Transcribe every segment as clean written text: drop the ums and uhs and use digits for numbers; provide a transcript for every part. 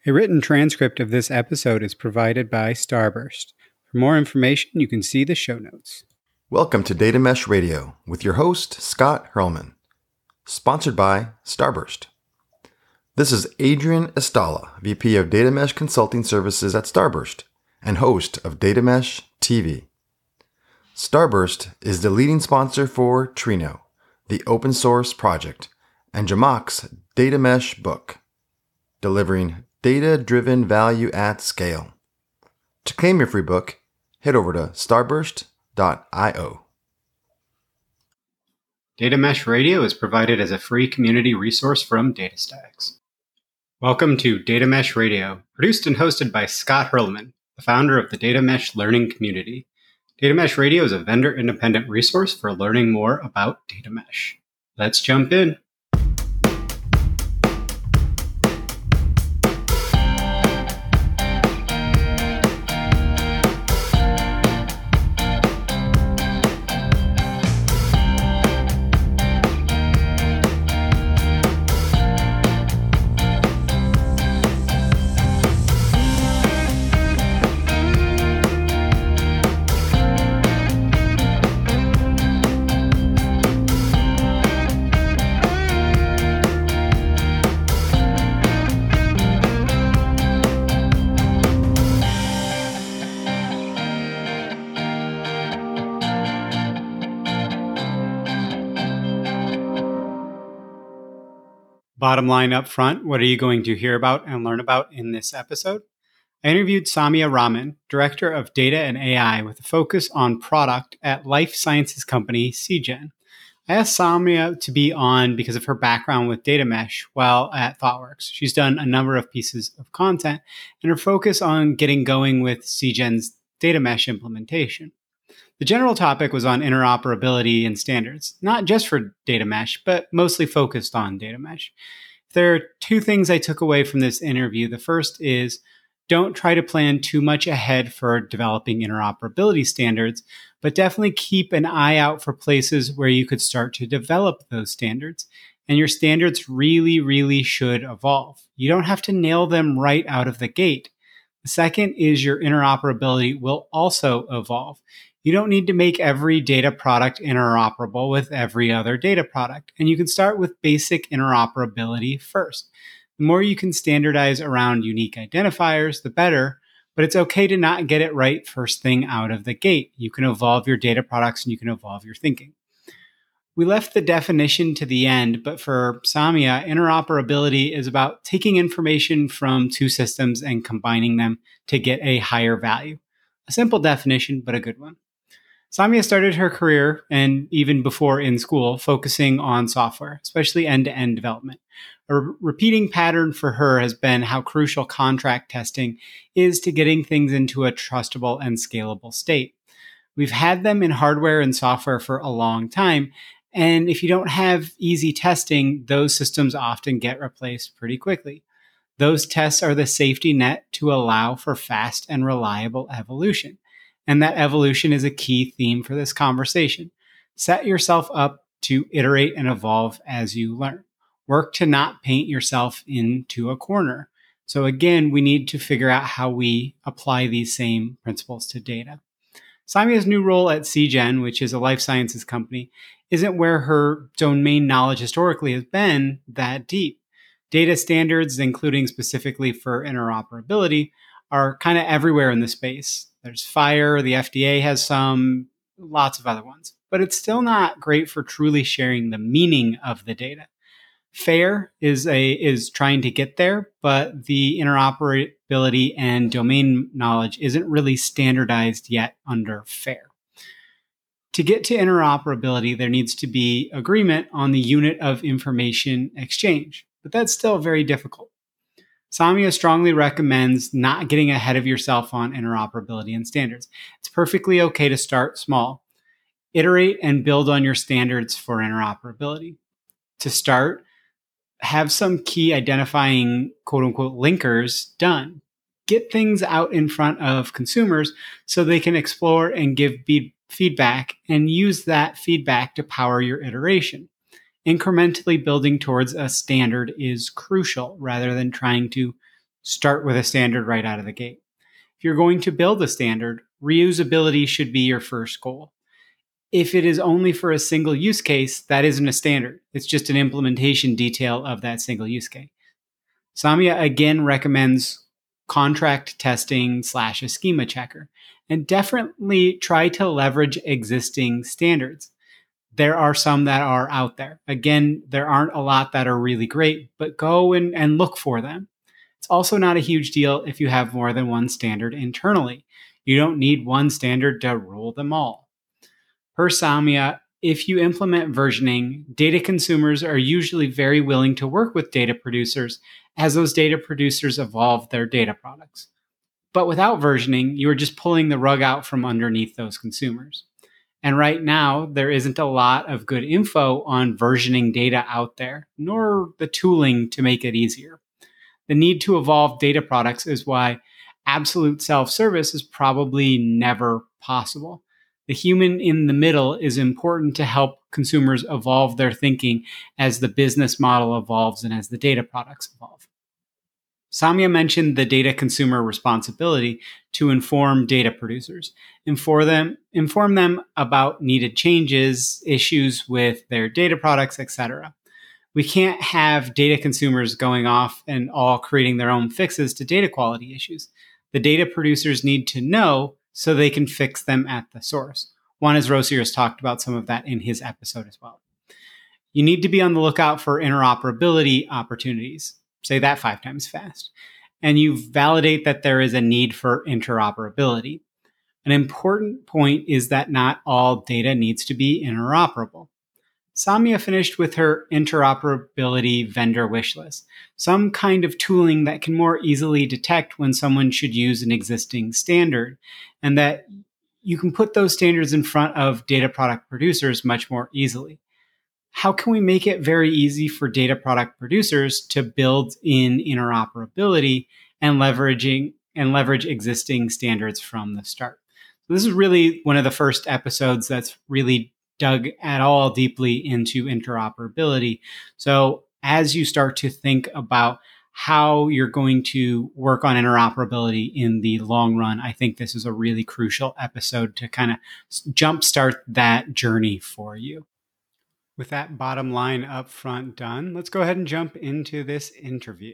A written transcript of this episode is provided by Starburst. For more information, you can see the show notes. Welcome to Data Mesh Radio with your host, Scott Hurlman. Sponsored by Starburst. This is Adrian Estala, VP of Data Mesh Consulting Services at Starburst and host of Data Mesh TV. Starburst is the leading sponsor for Trino, the open source project, and Jamak's Data Mesh book, delivering data-driven value at scale. To claim your free book, head over to starburst.io. Data Mesh Radio is provided as a free community resource from DataStax. Welcome to Data Mesh Radio, produced and hosted by Scott Hurlman, the founder of the Data Mesh Learning Community. Data Mesh Radio is a vendor-independent resource for learning more about data mesh. Let's jump in. Bottom line up front, what are you going to hear about and learn about in this episode? I interviewed Samia Rahman, Director of Data and AI with a focus on product at life sciences company Seagen. I asked Samia to be on because of her background with data mesh while at ThoughtWorks. She's done a number of pieces of content and her focus on getting going with Seagen's data mesh implementation. The general topic was on interoperability and standards, not just for data mesh, but mostly focused on data mesh. There are two things I took away from this interview. The first is don't try to plan too much ahead for developing interoperability standards, but definitely keep an eye out for places where you could start to develop those standards. And your standards really should evolve. You don't have to nail them right out of the gate. The second is your interoperability will also evolve. You don't need to make every data product interoperable with every other data product. And you can start with basic interoperability first. The more you can standardize around unique identifiers, the better. But it's okay to not get it right first thing out of the gate. You can evolve your data products and you can evolve your thinking. We left the definition to the end, but for Samia, interoperability is about taking information from two systems and combining them to get a higher value. A simple definition, but a good one. Samia started her career, and even before in school, focusing on software, especially end-to-end development. A repeating pattern for her has been how crucial contract testing is to getting things into a trustable and scalable state. We've had them in hardware and software for a long time, and if you don't have easy testing, those systems often get replaced pretty quickly. Those tests are the safety net to allow for fast and reliable evolution. And that evolution is a key theme for this conversation. Set yourself up to iterate and evolve as you learn. Work to not paint yourself into a corner. So again, we need to figure out how we apply these same principles to data. Samia's new role at Seagen, which is a life sciences company, isn't where her domain knowledge historically has been that deep. Data standards, including specifically for interoperability, are kind of everywhere in the space. There's FHIR, the FDA has some, lots of other ones. But it's still not great for truly sharing the meaning of the data. FAIR is trying to get there, but the interoperability and domain knowledge isn't really standardized yet under FAIR. To get to interoperability, there needs to be agreement on the unit of information exchange, but that's still very difficult. Samia strongly recommends not getting ahead of yourself on interoperability and standards. It's perfectly okay to start small. Iterate and build on your standards for interoperability. To start, have some key identifying quote-unquote linkers done. Get things out in front of consumers so they can explore and give feedback and use that feedback to power your iteration. Incrementally building towards a standard is crucial rather than trying to Start with a standard right out of the gate. If you're going to build a standard, reusability should be your first goal. If it is only for a single use case, that isn't a standard. It's just an implementation detail of that single use case. Samia again recommends contract testing / a schema checker, and definitely try to leverage existing standards. There are some that are out there. Again, there aren't a lot that are really great, but go and look for them. It's also not a huge deal if you have more than one standard internally. You don't need one standard to rule them all. Per Samia, if you implement versioning, data consumers are usually very willing to work with data producers as those data producers evolve their data products. But without versioning, you are just pulling the rug out from underneath those consumers. And right now, there isn't a lot of good info on versioning data out there, nor the tooling to make it easier. The need to evolve data products is why absolute self-service is probably never possible. The human in the middle is important to help consumers evolve their thinking as the business model evolves and as the data products evolve. Samia mentioned the data consumer responsibility to inform data producers, inform them about needed changes, issues with their data products, etc. We can't have data consumers going off and all creating their own fixes to data quality issues. The data producers need to know so they can fix them at the source. Juanes Rosier has talked about some of that in his episode as well. You need to be on the lookout for interoperability opportunities. Say that 5 times fast. And you validate that there is a need for interoperability. An important point is that not all data needs to be interoperable. Samia finished with her interoperability vendor wish list, some kind of tooling that can more easily detect when someone should use an existing standard, and that you can put those standards in front of data product producers much more easily. How can we make it very easy for data product producers to build in interoperability and leverage existing standards from the start? So this is really one of the first episodes that's really dug at all deeply into interoperability. So as you start to think about how you're going to work on interoperability in the long run, I think this is a really crucial episode to kind of jumpstart that journey for you. With that bottom line up front done, let's go ahead and jump into this interview.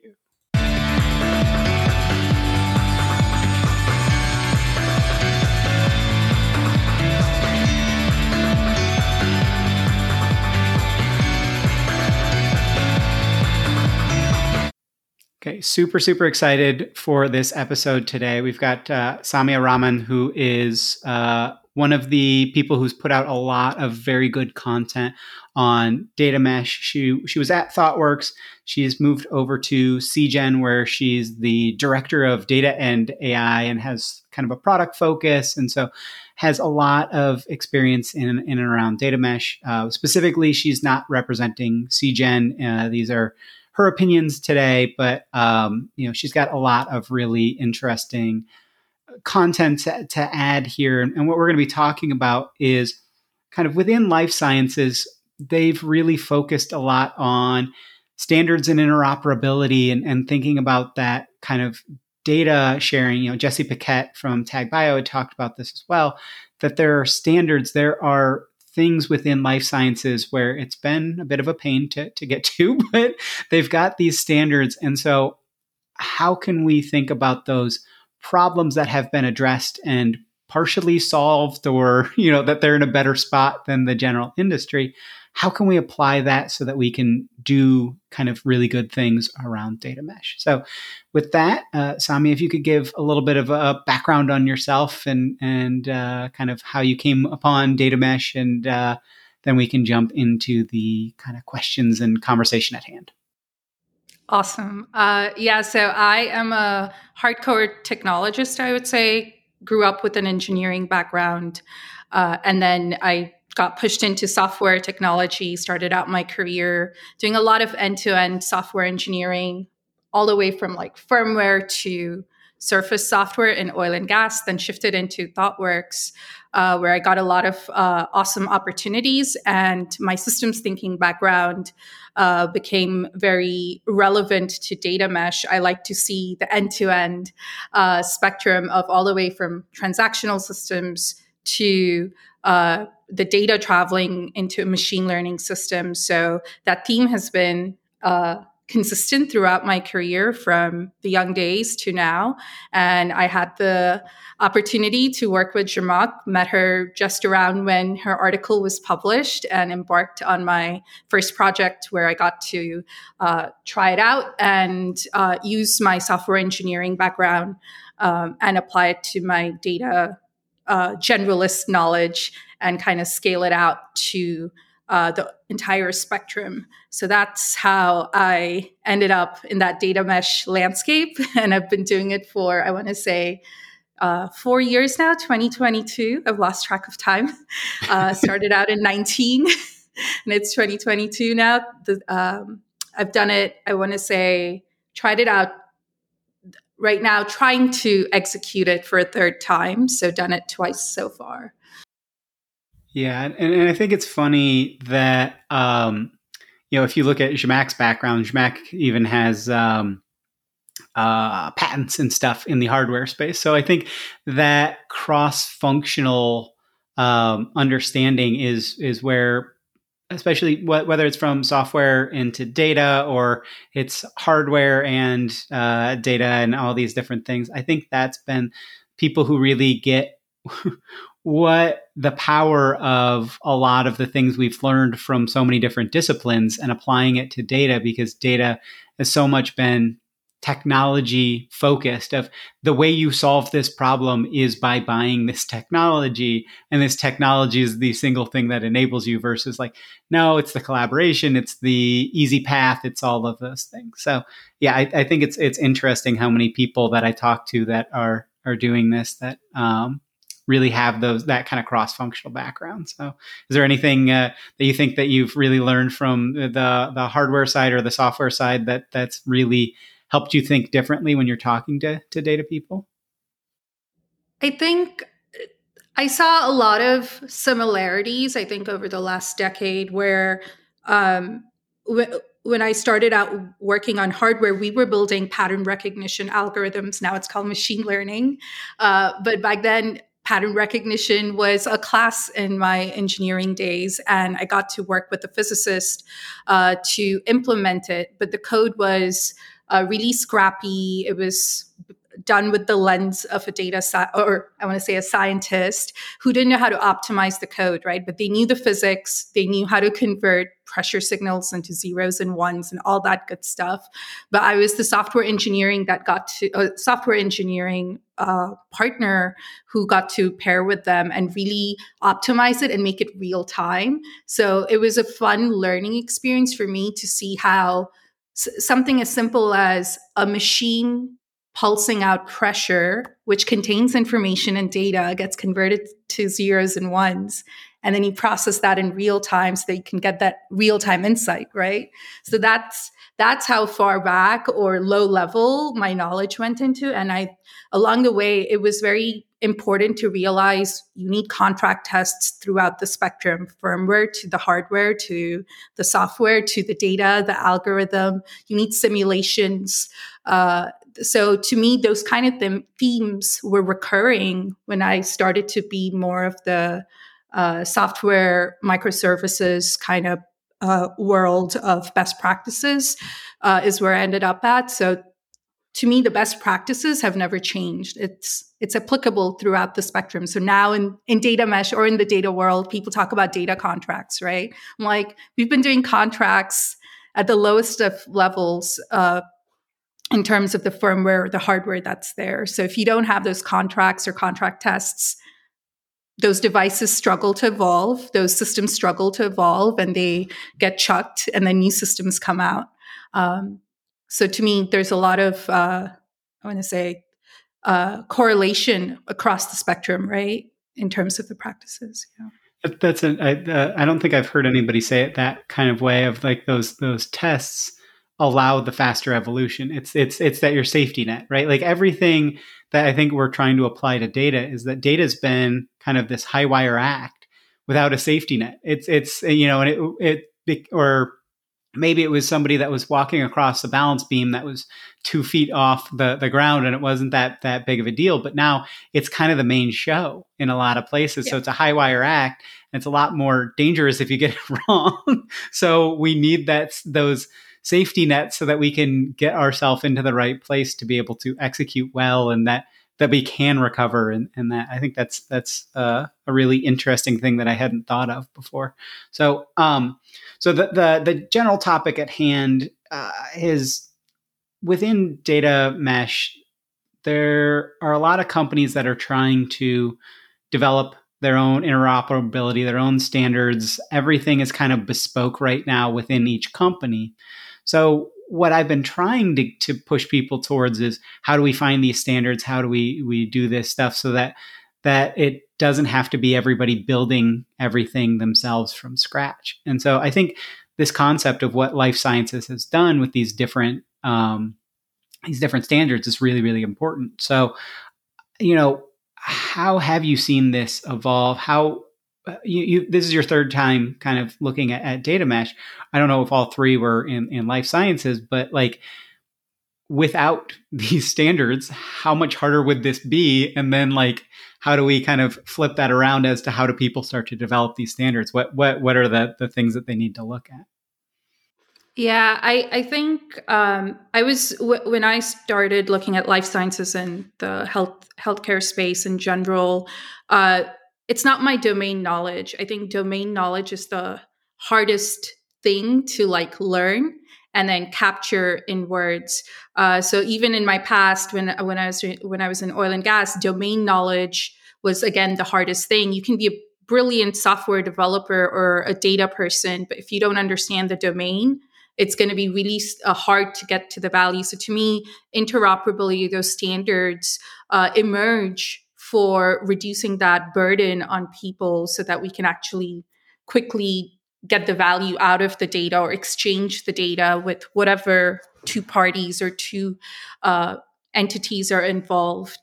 Okay, super excited for this episode today. We've got Samia Raman, who is one of the people who's put out a lot of very good content on data mesh. She was at ThoughtWorks. She's moved over to CGen, where she's the director of data and AI and has kind of a product focus. And so has a lot of experience in and around data mesh. Specifically, she's not representing CGen. These are her opinions today, but she's got a lot of really interesting content to add here. And what we're going to be talking about is kind of within life sciences, they've really focused a lot on standards and interoperability and thinking about that kind of data sharing. Jesse Paquette from TagBio had talked about this as well, that there are standards, there are things within life sciences where it's been a bit of a pain to get to, but they've got these standards. And so how can we think about those problems that have been addressed and partially solved, or, that they're in a better spot than the general industry? How can we apply that so that we can do kind of really good things around data mesh? So with that, Sami, if you could give a little bit of a background on yourself and kind of how you came upon data mesh, and then we can jump into the kind of questions and conversation at hand. Awesome. So I am a hardcore technologist, I would say. Grew up with an engineering background, and then I got pushed into software technology, started out my career doing a lot of end-to-end software engineering, all the way from like firmware to surface software in oil and gas, then shifted into ThoughtWorks, where I got a lot of awesome opportunities, and my systems thinking background became very relevant to data mesh. I like to see the end-to-end spectrum of all the way from transactional systems to the data traveling into machine learning systems. So that theme has been consistent throughout my career from the young days to now. And I had the opportunity to work with Zhamak, met her just around when her article was published, and embarked on my first project where I got to try it out and use my software engineering background and apply it to my data generalist knowledge and kind of scale it out to the entire spectrum. So that's how I ended up in that data mesh landscape. And I've been doing it for, I want to say, 4 years now, 2022. I've lost track of time. Started out in 19 and it's 2022 now. I've done it, I want to say, tried it out right now, trying to execute it for a third time. So done it twice so far. Yeah, and I think it's funny that if you look at Zhamak's background, Zhamak even has patents and stuff in the hardware space. So I think that cross-functional understanding is where, especially whether it's from software into data or it's hardware and data and all these different things, I think that's been people who really get what the power of a lot of the things we've learned from so many different disciplines and applying it to data, because data has so much been technology focused. Of the way you solve this problem is by buying this technology, and this technology is the single thing that enables you, versus like, no, it's the collaboration, it's the easy path, it's all of those things. So yeah, I think it's interesting how many people that I talk to that are doing this that really have that kind of cross-functional background. So is there anything that you think that you've really learned from the hardware side or the software side that's really helped you think differently when you're talking to data people? I think I saw a lot of similarities, I think, over the last decade, where when I started out working on hardware, we were building pattern recognition algorithms. Now it's called machine learning. But back then, pattern recognition was a class in my engineering days, and I got to work with a physicist to implement it. But the code was really scrappy. It was done with the lens of a a scientist who didn't know how to optimize the code, right? But they knew the physics, they knew how to convert pressure signals into zeros and ones and all that good stuff. But I was the software engineering partner who got to pair with them and really optimize it and make it real time. So it was a fun learning experience for me to see how something as simple as a machine pulsing out pressure, which contains information and data, gets converted to zeros and ones. And then you process that in real time so that you can get that real time insight, right? So that's how far back or low level my knowledge went into. And along the way, it was very important to realize you need contract tests throughout the spectrum, firmware to the hardware, to the software, to the data, the algorithm. You need simulations. So to me, those kind of themes were recurring when I started to be more of the software microservices kind of world of best practices is where I ended up at. So to me, the best practices have never changed. It's applicable throughout the spectrum. So now in data mesh or in the data world, people talk about data contracts, right? I'm like, we've been doing contracts at the lowest of levels in terms of the firmware, the hardware that's there. So if you don't have those contracts or contract tests, those devices struggle to evolve, those systems struggle to evolve, and they get chucked, and then new systems come out. So to me, there's a lot of, correlation across the spectrum, right, in terms of the practices. Yeah. I don't think I've heard anybody say it that kind of way, of like those tests allow the faster evolution. It's that your safety net, right? Like everything that I think we're trying to apply to data is that data's been kind of this high wire act without a safety net. It's and or maybe it was somebody that was walking across the balance beam that was 2 feet off the ground, and it wasn't that big of a deal. But now it's kind of the main show in a lot of places. Yeah. So it's a high wire act, and it's a lot more dangerous if you get it wrong. So we need those safety nets so that we can get ourselves into the right place to be able to execute well, and that we can recover. And that I think that's a really interesting thing that I hadn't thought of before. So the general topic at hand is within data mesh. There are a lot of companies that are trying to develop their own interoperability, their own standards. Everything is kind of bespoke right now within each company. So what I've been trying to push people towards is, how do we find these standards? How do we do this stuff so that it doesn't have to be everybody building everything themselves from scratch? And so I think this concept of what life sciences has done with these different standards is really, really important. So, how have you seen this evolve? How this is your third time kind of looking at data mesh. I don't know if all three were in life sciences, but like without these standards, how much harder would this be? And then like, how do we kind of flip that around as to how do people start to develop these standards? What are the things that they need to look at? Yeah, I think when I started looking at life sciences and the healthcare space in general, it's not my domain knowledge. I think domain knowledge is the hardest thing to like learn and then capture in words. So even in my past, when I was in oil and gas, domain knowledge was again the hardest thing. You can be a brilliant software developer or a data person, but if you don't understand the domain, it's going to be really hard to get to the value. So to me, interoperability, those standards emerge for reducing that burden on people so that we can actually quickly get the value out of the data or exchange the data with whatever two parties or two entities are involved.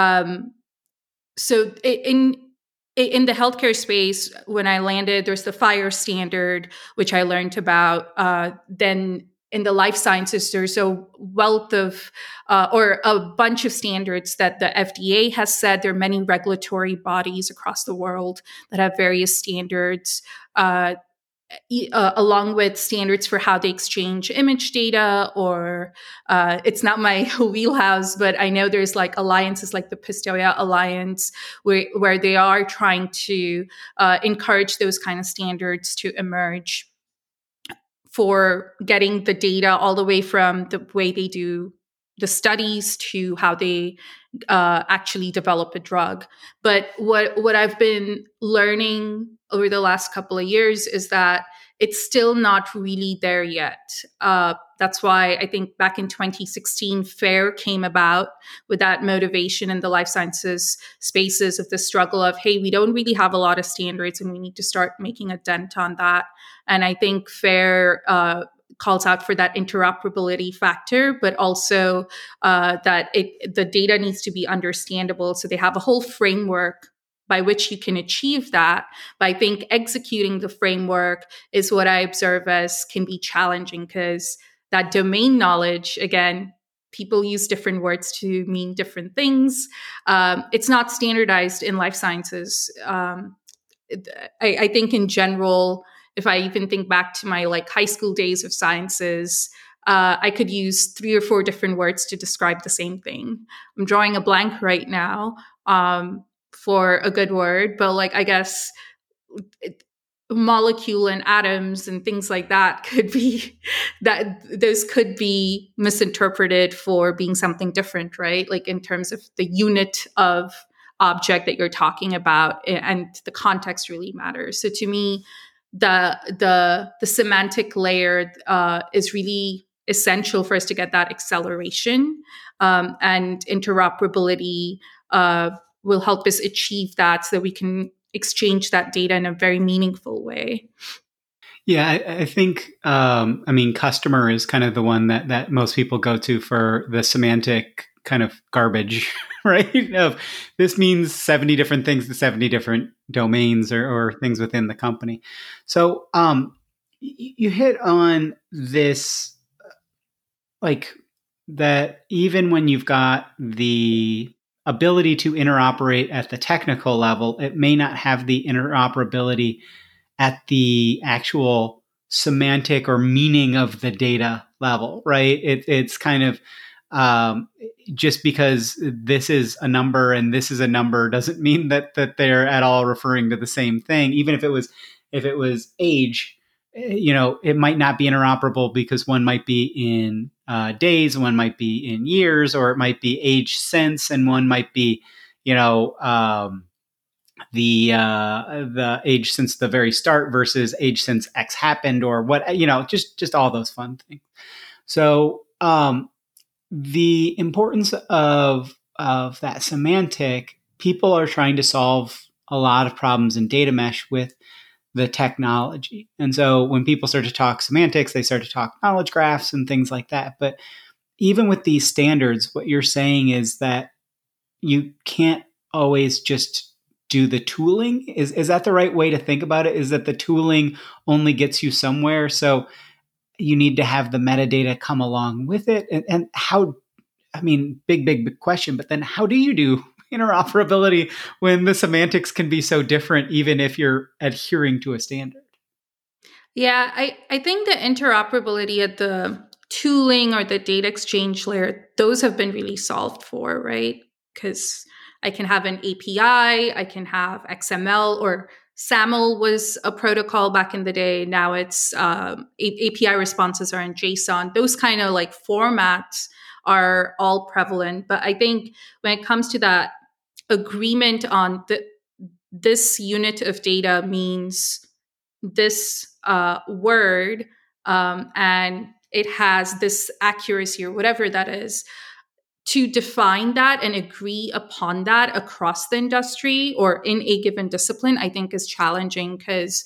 So in the healthcare space, when I landed, there's the FHIR standard, which I learned about. Then in the life sciences, there's a wealth of or a bunch of standards that the FDA has set. There are many regulatory bodies across the world that have various standards, along with standards for how they exchange image data, or it's not my wheelhouse, but I know there's like alliances like the Pistoia Alliance where they are trying to encourage those kind of standards to emerge for getting the data all the way from the way they do the studies to how they actually develop a drug. But what I've been learning over the last couple of years is that it's still not really there yet. That's why I think back in 2016, FAIR came about with that motivation in the life sciences spaces of the struggle of, hey, we don't really have a lot of standards and we need to start making a dent on that. And I think FAIR calls out for that interoperability factor, but also that the data needs to be understandable. So they have a whole framework by which you can achieve that. But I think executing the framework is what I observe as can be challenging, because that domain knowledge, again, people use different words to mean different things. It's not standardized in life sciences. I think in general, if I even think back to my like high school days of sciences, I could use 3 or 4 different words to describe the same thing. I'm drawing a blank right now for a good word, but like I guess molecule and atoms and things like that could be that those could be misinterpreted for being something different, right? Like in terms of the unit of object that you're talking about, and the context really matters. So to me, the semantic layer is really essential for us to get that acceleration, and interoperability will help us achieve that so that we can exchange that data in a very meaningful way. Yeah, I think, customer is kind of the one that most people go to for the semantic kind of garbage, right? Of this means 70 different things to 70 different domains or things within the company. So you hit on this, like that even when you've got the ability to interoperate at the technical level, it may not have the interoperability at the actual semantic or meaning of the data level, right? It's kind of just because this is a number and this is a number doesn't mean that they're at all referring to the same thing. Even if it was age, it might not be interoperable because one might be in days, one might be in years, or it might be age since, and one might be, the age since the very start versus age since X happened, or what, just all those fun things. So the importance of that semantic, people are trying to solve a lot of problems in data mesh with the technology. And so when people start to talk semantics, they start to talk knowledge graphs and things like that. But even with these standards, what you're saying is that you can't always just do the tooling. Is that the right way to think about it? Is that the tooling only gets you somewhere? So you need to have the metadata come along with it. And how, big question, but then how do you do interoperability when the semantics can be so different, even if you're adhering to a standard? Yeah, I think the interoperability at the tooling or the data exchange layer, those have been really solved for, right? Because I can have an API, I can have XML, or SAML was a protocol back in the day. Now it's API responses are in JSON. Those kind of like formats are all prevalent. But I think when it comes to that agreement on this unit of data means this word, and it has this accuracy or whatever that is, to define that and agree upon that across the industry or in a given discipline, I think is challenging because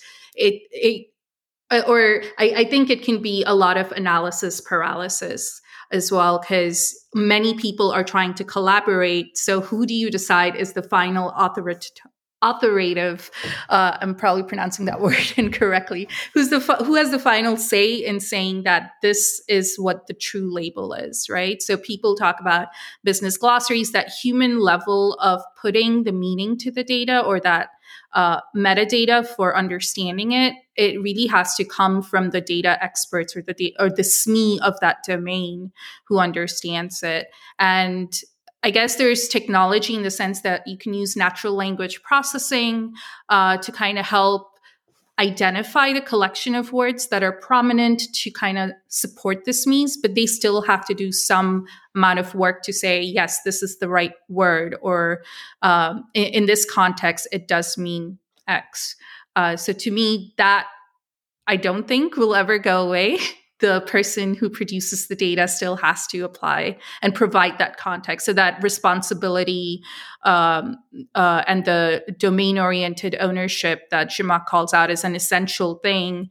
I think it can be a lot of analysis paralysis as well, because many people are trying to collaborate. So who do you decide is the final authoritative, I'm probably pronouncing that word incorrectly, who has the final say in saying that this is what the true label is, right? So people talk about business glossaries, that human level of putting the meaning to the data, or that metadata for understanding it. It really has to come from the data experts or the SME of that domain who understands it. And I guess there's technology in the sense that you can use natural language processing to kind of help identify the collection of words that are prominent to kind of support the SMEs, but they still have to do some amount of work to say, yes, this is the right word, or in this context, it does mean X. So to me, that I don't think will ever go away. The person who produces the data still has to apply and provide that context. So that responsibility and the domain-oriented ownership that Zhamak calls out is an essential thing.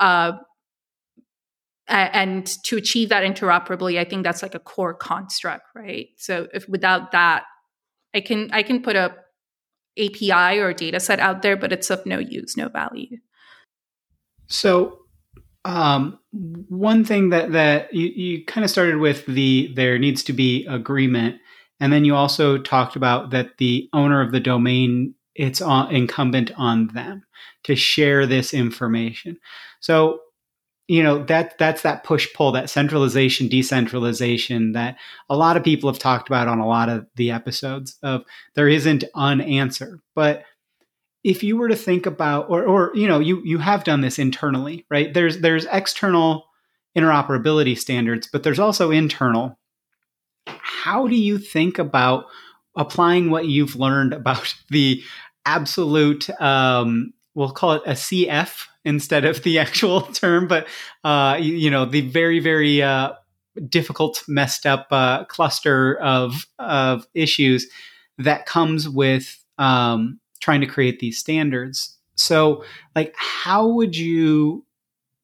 And to achieve that interoperability, I think that's like a core construct, right? So if without that, I can put a API or a data set out there, but it's of no use, no value. So one thing that you kind of started with, there needs to be agreement, and then you also talked about that the owner of the domain, it's incumbent on them to share this information. So that's that push pull, that centralization decentralization that a lot of people have talked about on a lot of the episodes of there isn't an answer. But if you were to think about, or you have done this internally, right? There's external interoperability standards, but there's also internal. How do you think about applying what you've learned about the absolute, we'll call it a CF instead of the actual term, but the very, very difficult, messed up cluster of issues that comes with trying to create these standards? So, like, how would you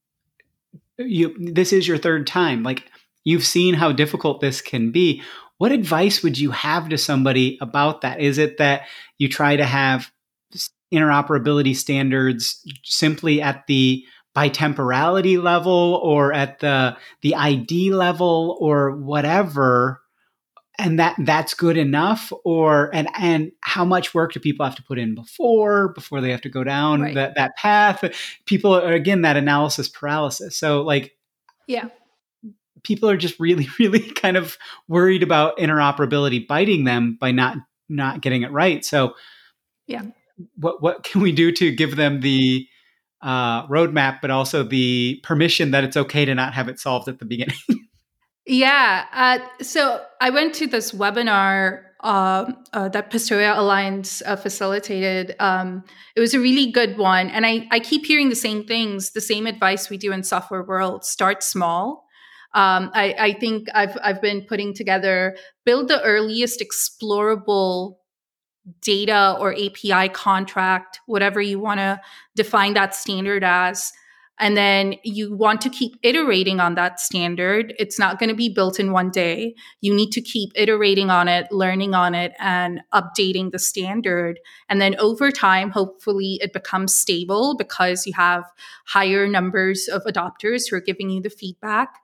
this is your third time. Like, you've seen how difficult this can be. What advice would you have to somebody about that? Is it that you try to have interoperability standards simply at the bitemporality level or at the ID level or whatever, and that's good enough? Or and how much work do people have to put in before they have to go down that path? People are, again, that analysis paralysis. So like, yeah, people are just really, really kind of worried about interoperability biting them by not getting it right. So yeah, what can we do to give them the roadmap, but also the permission that it's okay to not have it solved at the beginning? Yeah. So I went to this webinar that Pistoia Alliance facilitated. It was a really good one. And I keep hearing the same things, the same advice we do in software world: start small. I think I've been putting together, build the earliest explorable data or API contract, whatever you want to define that standard as. And then you want to keep iterating on that standard. It's not going to be built in one day. You need to keep iterating on it, learning on it, and updating the standard. And then over time, hopefully it becomes stable because you have higher numbers of adopters who are giving you the feedback.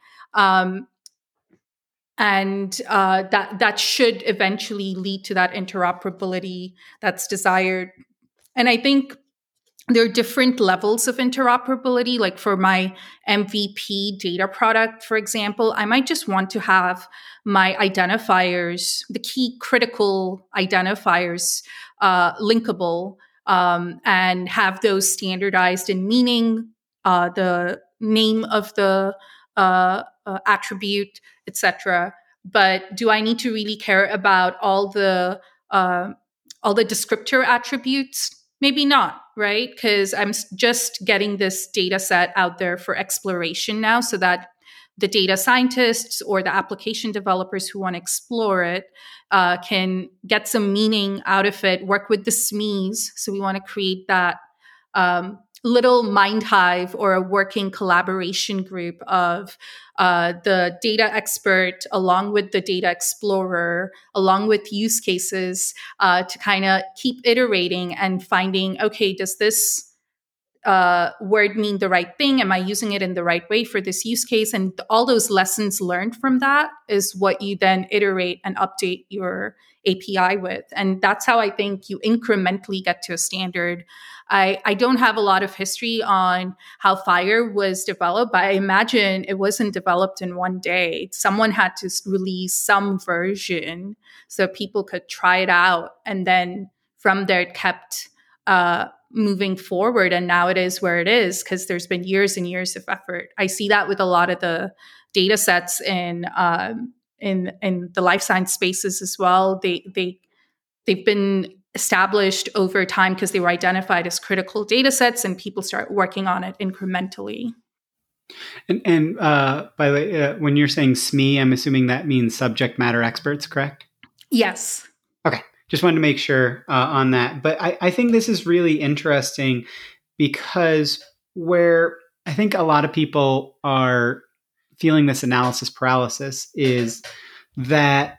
That should eventually lead to that interoperability that's desired. And I think there are different levels of interoperability. Like for my MVP data product, for example, I might just want to have my identifiers, the key critical identifiers, linkable, and have those standardized in meaning, the name of the attribute, etc. But do I need to really care about all the descriptor attributes? Maybe not, right? Because I'm just getting this data set out there for exploration now, so that the data scientists or the application developers who want to explore it can get some meaning out of it, work with the SMEs. So we want to create that little mind hive or a working collaboration group of the data expert along with the data explorer, along with use cases, to kind of keep iterating and finding, okay, does this word mean the right thing? Am I using it in the right way for this use case? And all those lessons learned from that is what you then iterate and update your API with. And that's how I think you incrementally get to a standard. I don't have a lot of history on how Fire was developed, but I imagine it wasn't developed in one day. Someone had to release some version so people could try it out. And then from there, it kept moving forward. And now it is where it is because there's been years and years of effort. I see that with a lot of the data sets in the life science spaces as well. They've been established over time because they were identified as critical data sets, and people start working on it incrementally. And by the way, when you're saying SME, I'm assuming that means subject matter experts, correct? Yes. Okay. Just wanted to make sure on that. But I think this is really interesting because where I think a lot of people are feeling this analysis paralysis is that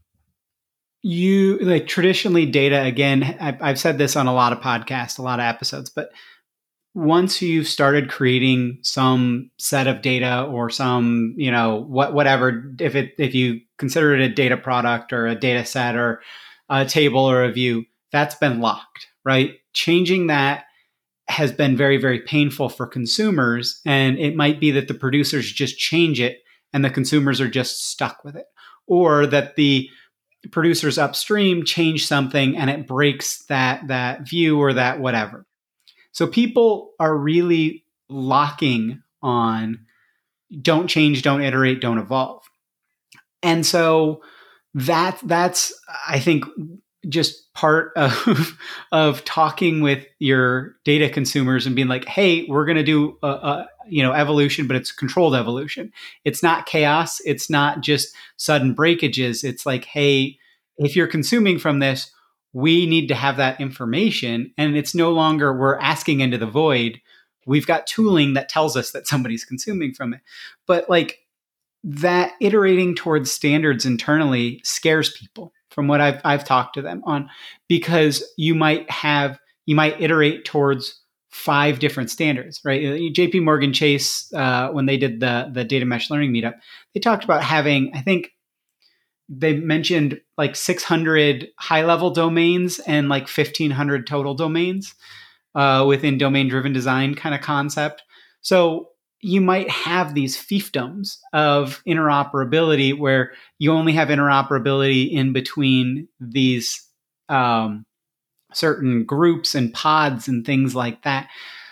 you, like, traditionally data, again, I've said this on a lot of podcasts, a lot of episodes, but once you've started creating some set of data or some, whatever, if you consider it a data product or a data set or a table or a view, that's been locked, right? Changing that has been very, very painful for consumers. And it might be that the producers just change it and the consumers are just stuck with it, or that the producers upstream change something and it breaks that view or that whatever. So people are really locking on don't change, don't iterate, don't evolve. And so that's I think just part of talking with your data consumers and being like, hey, we're going to do evolution, but it's controlled evolution. It's not chaos. It's not just sudden breakages. It's like, hey, if you're consuming from this, we need to have that information. And it's no longer we're asking into the void. we've got tooling that tells us that somebody's consuming from it. But like that iterating towards standards internally scares people from what I've talked to them on, because you might iterate towards 5 different standards, right? JP Morgan Chase, when they did the data mesh learning meetup, they talked about having, I think they mentioned like 600 high level domains and like 1,500 total domains within domain driven design kind of concept. So you might have these fiefdoms of interoperability where you only have interoperability in between these certain groups and pods and things like that.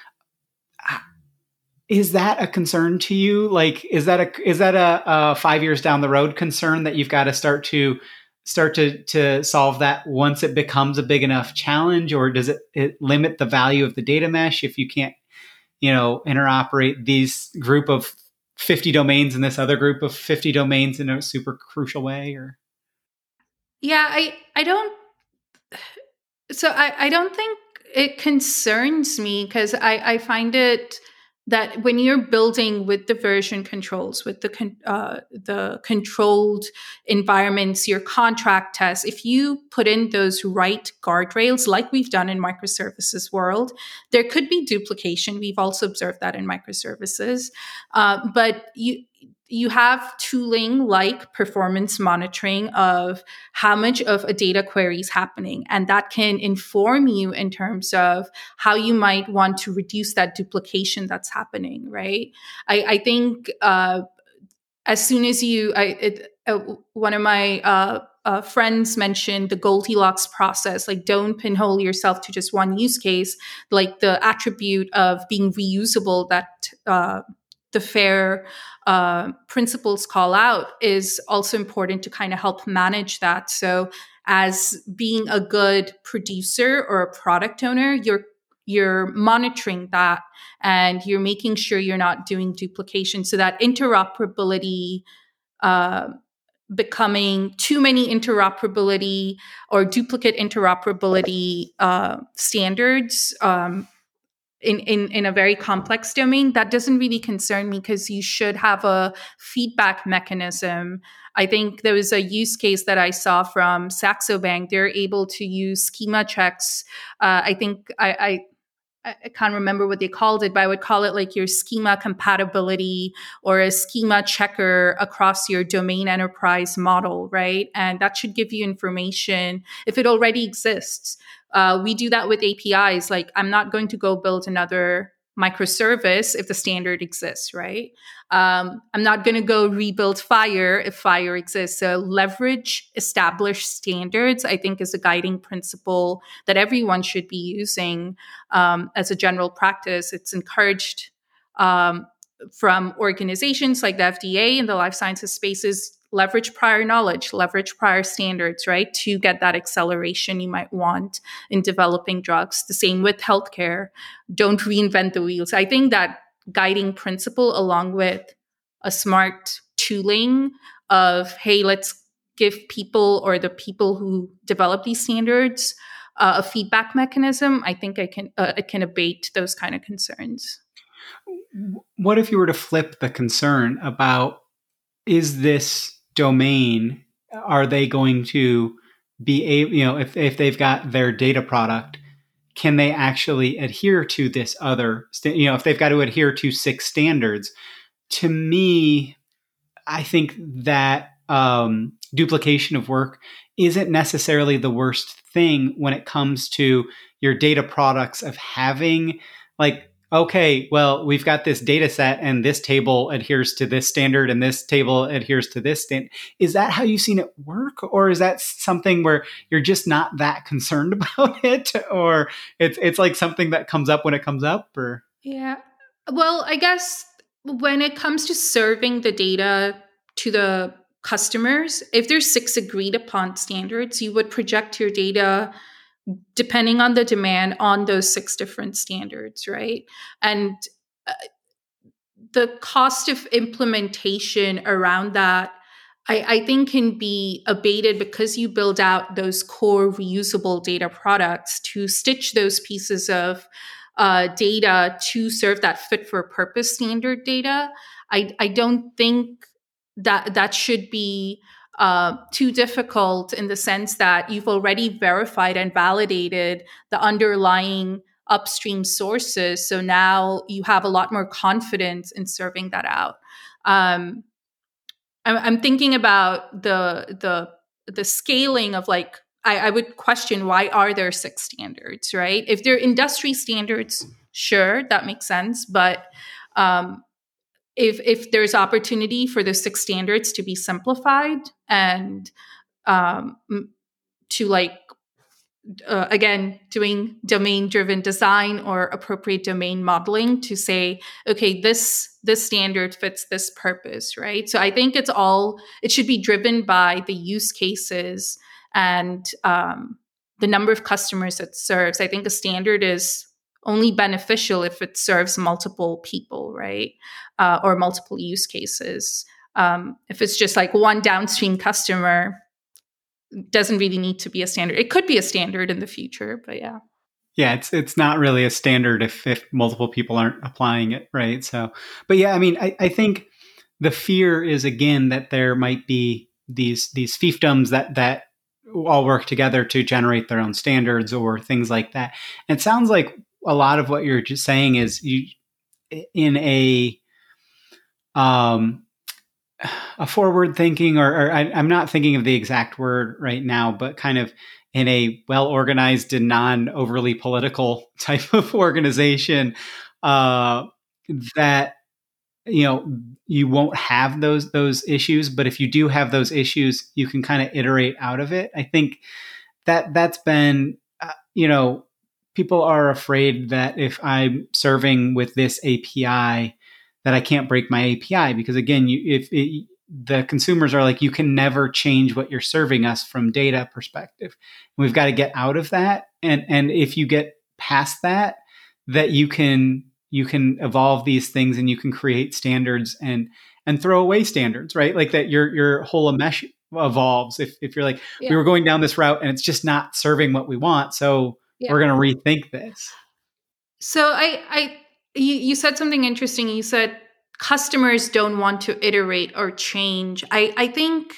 Is that a concern to you? Like, is that a 5 years down the road concern that you've got to start to solve that once it becomes a big enough challenge, or does it limit the value of the data mesh if you can't, interoperate these group of 50 domains and this other group of 50 domains in a super crucial way? Or Yeah, I don't. So I don't think it concerns me, because I find it that when you're building with the version controls, with the controlled environments, your contract tests, if you put in those right guardrails, like we've done in microservices world, there could be duplication. We've also observed that in microservices, but you have tooling like performance monitoring of how much of a data query is happening. And that can inform you in terms of how you might want to reduce that duplication that's happening, right? I think as soon as one of my friends mentioned the Goldilocks process, like don't pinhole yourself to just one use case, like the attribute of being reusable that the FAIR principles call out is also important to kind of help manage that. So as being a good producer or a product owner, you're monitoring that and you're making sure you're not doing duplication, so that interoperability becoming too many interoperability or duplicate interoperability standards in a very complex domain, that doesn't really concern me, because you should have a feedback mechanism. I think there was a use case that I saw from Saxo Bank. They're able to use schema checks. I think I can't remember what they called it, but I would call it like your schema compatibility or a schema checker across your domain enterprise model, right? And that should give you information if it already exists. We do that with APIs. Like, I'm not going to go build another microservice if the standard exists, right? I'm not going to go rebuild Fire if Fire exists. So leverage established standards, I think, is a guiding principle that everyone should be using as a general practice. It's encouraged from organizations like the FDA in the life sciences spaces. Leverage prior knowledge, leverage prior standards, right, to get that acceleration you might want in developing drugs. The same with healthcare. Don't reinvent the wheels. I think that guiding principle, along with a smart tooling of, hey, let's give people or the people who develop these standards a feedback mechanism, I think it can abate those kind of concerns. What if you were to flip the concern about, is this domain, are they going to be able, if they've got their data product, can they actually adhere to this other, if they've got to adhere to 6 standards? To me, I think that duplication of work isn't necessarily the worst thing when it comes to your data products, of having like, okay, well, we've got this data set and this table adheres to this standard and this table adheres to this standard. Is that how you've seen it work? Or is that something where you're just not that concerned about it? Or it's like something that comes up when it comes up? Or Yeah. Well, I guess when it comes to serving the data to the customers, if there's 6 agreed upon standards, you would project your data depending on the demand on those 6 different standards, right? And the cost of implementation around that, I think, can be abated because you build out those core reusable data products to stitch those pieces of data to serve that fit for purpose standard data. I don't think that should be too difficult, in the sense that you've already verified and validated the underlying upstream sources. So now you have a lot more confidence in serving that out. I'm thinking about the scaling of, like, I would question, why are there 6 standards, right? If they're industry standards, sure, that makes sense. But if there's opportunity for the 6 standards to be simplified and to, like, again, doing domain driven design or appropriate domain modeling to say, okay, this standard fits this purpose, right? So I think it should be driven by the use cases and the number of customers it serves. I think a standard is only beneficial if it serves multiple people, right? Or multiple use cases. If it's just like one downstream customer, doesn't really need to be a standard. It could be a standard in the future, but yeah. Yeah, it's not really a standard if multiple people aren't applying it, right? So, but yeah, I mean, I think the fear is, again, that there might be these fiefdoms that all work together to generate their own standards or things like that. And it sounds like a lot of what you're just saying is you in a forward thinking, or I'm not thinking of the exact word right now, but kind of in a well-organized and non-overly political type of organization, that, you know, you won't have those issues. But if you do have those issues, you can kind of iterate out of it. I think that's been, people are afraid that if I'm serving with this API, that I can't break my API, because again, the consumers are like, you can never change what you're serving us from data perspective. And we've got to get out of that. And if you get past that you can evolve these things and you can create standards and throw away standards, right? Like that your whole mesh evolves. If you're like, we were going down this route and it's just not serving what we want. So we're going to rethink this. So you said something interesting. You said customers don't want to iterate or change. I think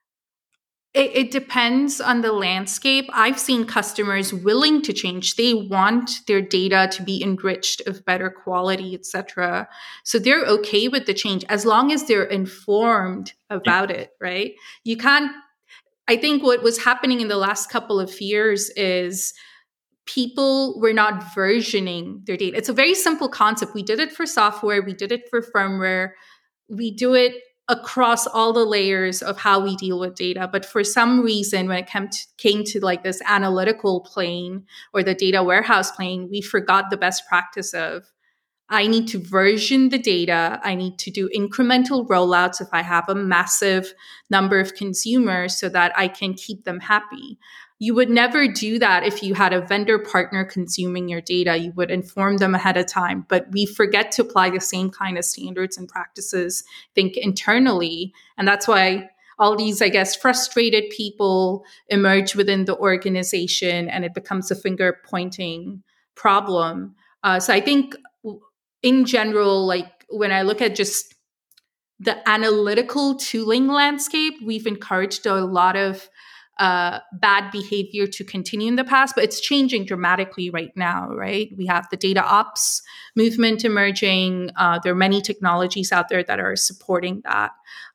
it depends on the landscape. I've seen customers willing to change. They want their data to be enriched of better quality, etc. So they're okay with the change as long as they're informed about it, right? You can't. I think what was happening in the last couple of years is people were not versioning their data. It's a very simple concept. We did it for software, we did it for firmware, we do it across all the layers of how we deal with data. But for some reason, when it came to like this analytical plane or the data warehouse plane, we forgot the best practice of, I need to version the data. I need to do incremental rollouts if I have a massive number of consumers so that I can keep them happy. You would never do that if you had a vendor partner consuming your data. You would inform them ahead of time. But we forget to apply the same kind of standards and practices, think internally. And that's why all these, I guess, frustrated people emerge within the organization and it becomes a finger pointing problem. So I think in general, like when I look at just the analytical tooling landscape, we've encouraged a lot of bad behavior to continue in the past, but it's changing dramatically right now, right? We have the data ops movement emerging. There are many technologies out there that are supporting that.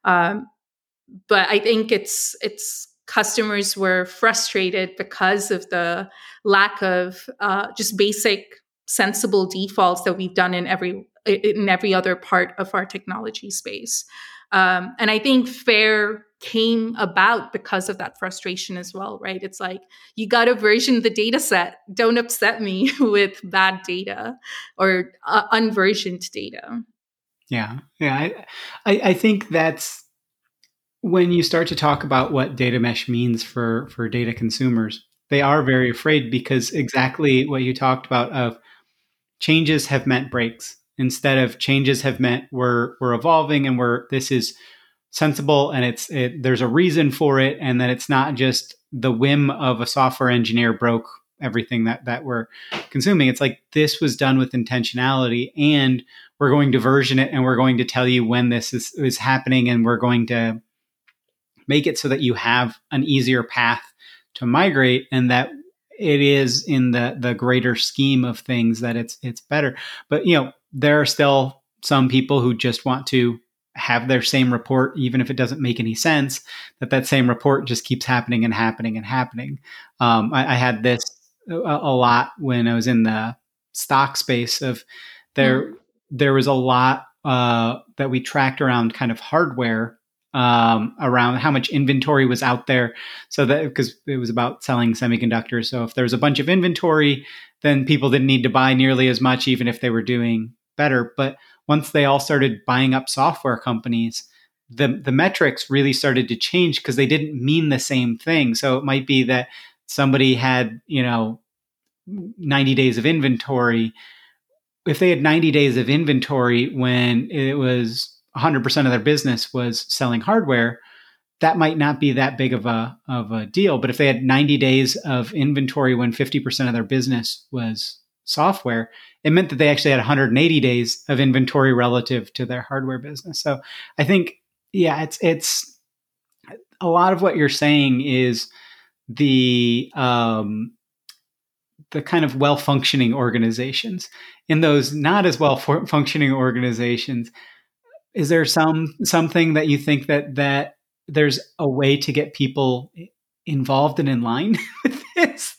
But I think it's customers were frustrated because of the lack of just basic sensible defaults that we've done in every other part of our technology space. And I think FAIR came about because of that frustration as well, right? It's like, you got to version the data set. Don't upset me with bad data or unversioned data. Yeah. I think that's when you start to talk about what data mesh means for data consumers, they are very afraid, because exactly what you talked about of changes have meant breaks instead of changes have meant we're evolving and this is sensible and there's a reason for it, and that it's not just the whim of a software engineer broke everything that we're consuming. It's like this was done with intentionality, and we're going to version it, and we're going to tell you when this is happening, and we're going to make it so that you have an easier path to migrate, and that it is in the greater scheme of things that it's better. But there are still some people who just want to have their same report, even if it doesn't make any sense, that same report just keeps happening and happening and happening. I had this a lot when I was in the stock space of there was a lot that we tracked around kind of hardware, around how much inventory was out there. So that, because it was about selling semiconductors. So if there was a bunch of inventory, then people didn't need to buy nearly as much, even if they were doing better. But once they all started buying up software companies, the metrics really started to change because they didn't mean the same thing. So it might be that somebody had, 90 days of inventory. If they had 90 days of inventory when it was 100% of their business was selling hardware, that might not be that big of a deal. But if they had 90 days of inventory when 50% of their business was software, it meant that they actually had 180 days of inventory relative to their hardware business. So I think, it's a lot of what you're saying is the kind of well-functioning organizations. In those not as well-functioning organizations, is there something that you think that there's a way to get people involved and in line with this?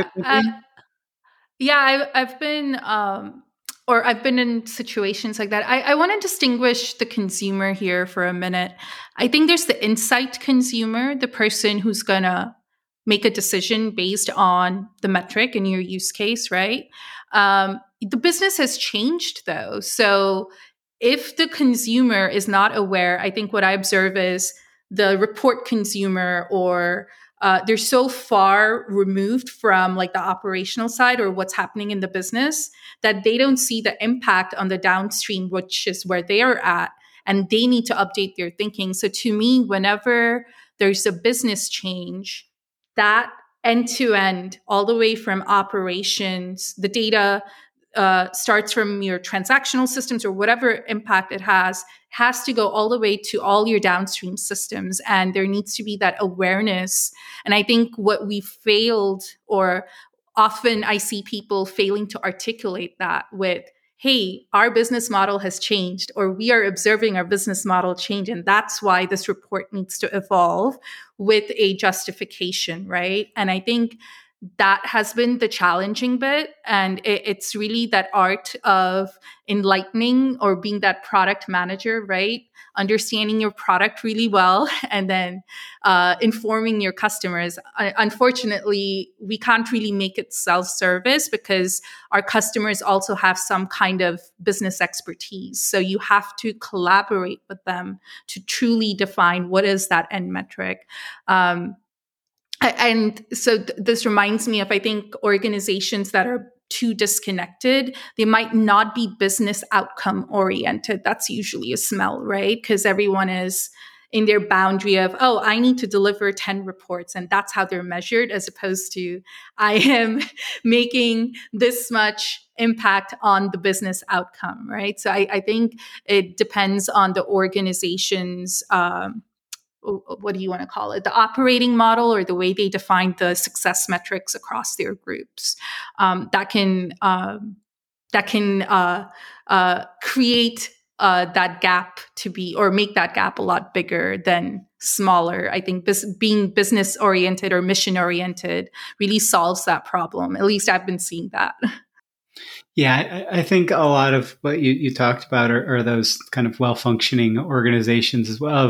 I've been I've been in situations like that. I want to distinguish the consumer here for a minute. I think there's the insight consumer, the person who's gonna make a decision based on the metric in your use case, right? The business has changed though, so if the consumer is not aware, I think what I observe is the report consumer, or they're so far removed from like the operational side or what's happening in the business that they don't see the impact on the downstream, which is where they are at, and they need to update their thinking. So to me, whenever there's a business change, that end to end, all the way from operations, the data starts from your transactional systems or whatever impact it has to go all the way to all your downstream systems. And there needs to be that awareness. And I think what we failed, or often I see people failing to articulate that with, hey, our business model has changed, or we are observing our business model change. And that's why this report needs to evolve with a justification, right? And I think that has been the challenging bit. And it's really that art of enlightening or being that product manager, right? Understanding your product really well and then informing your customers. Unfortunately, we can't really make it self-service because our customers also have some kind of business expertise. So you have to collaborate with them to truly define what is that end metric. And so this reminds me of, I think, organizations that are too disconnected, they might not be business outcome oriented. That's usually a smell, right? Because everyone is in their boundary of, oh, I need to deliver 10 reports, and that's how they're measured, as opposed to, I am making this much impact on the business outcome, right? So I think it depends on the organization's what do you want to call it, the operating model, or the way they define the success metrics across their groups, that can create that gap to be, or make that gap a lot bigger than smaller. I think being business oriented or mission oriented really solves that problem. At least I've been seeing that. Yeah, I think a lot of what you talked about are those kind of well-functioning organizations as well.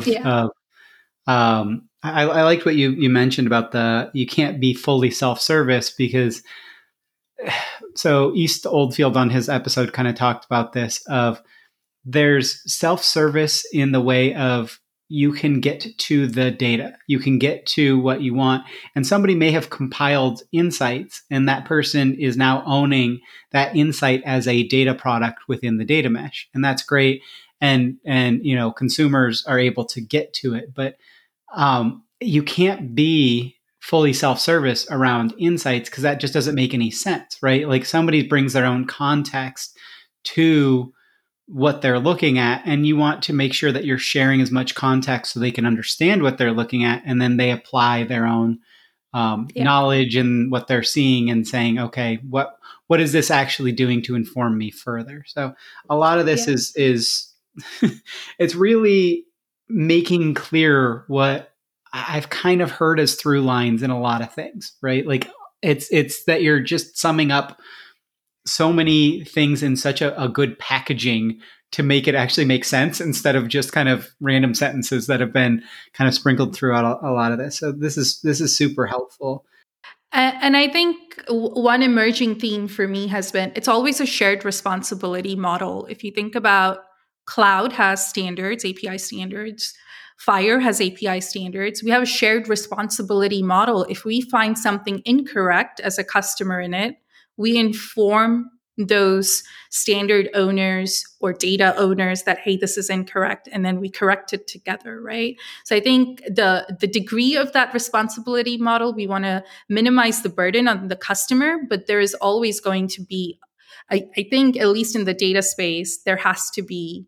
I liked what you mentioned about you can't be fully self-service, because so East Oldfield on his episode kind of talked about this, of there's self-service in the way of you can get to the data, you can get to what you want, and somebody may have compiled insights, and that person is now owning that insight as a data product within the data mesh, and that's great. And consumers are able to get to it, but you can't be fully self-service around insights, because that just doesn't make any sense, right? Like somebody brings their own context to what they're looking at, and you want to make sure that you're sharing as much context so they can understand what they're looking at, and then they apply their own knowledge and what they're seeing and saying, okay, what is this actually doing to inform me further? So a lot of this is it's really making clear what I've kind of heard as through lines in a lot of things, right? Like it's that you're just summing up so many things in such a good packaging to make it actually make sense, instead of just kind of random sentences that have been kind of sprinkled throughout a lot of this. So this is super helpful. And I think one emerging theme for me has been, it's always a shared responsibility model. If you think about cloud has standards, API standards, Fire has API standards. We have a shared responsibility model. If we find something incorrect as a customer in it, we inform those standard owners or data owners that, hey, this is incorrect, and then we correct it together, right? So I think the degree of that responsibility model, we want to minimize the burden on the customer, but there is always going to be, I think, at least in the data space, there has to be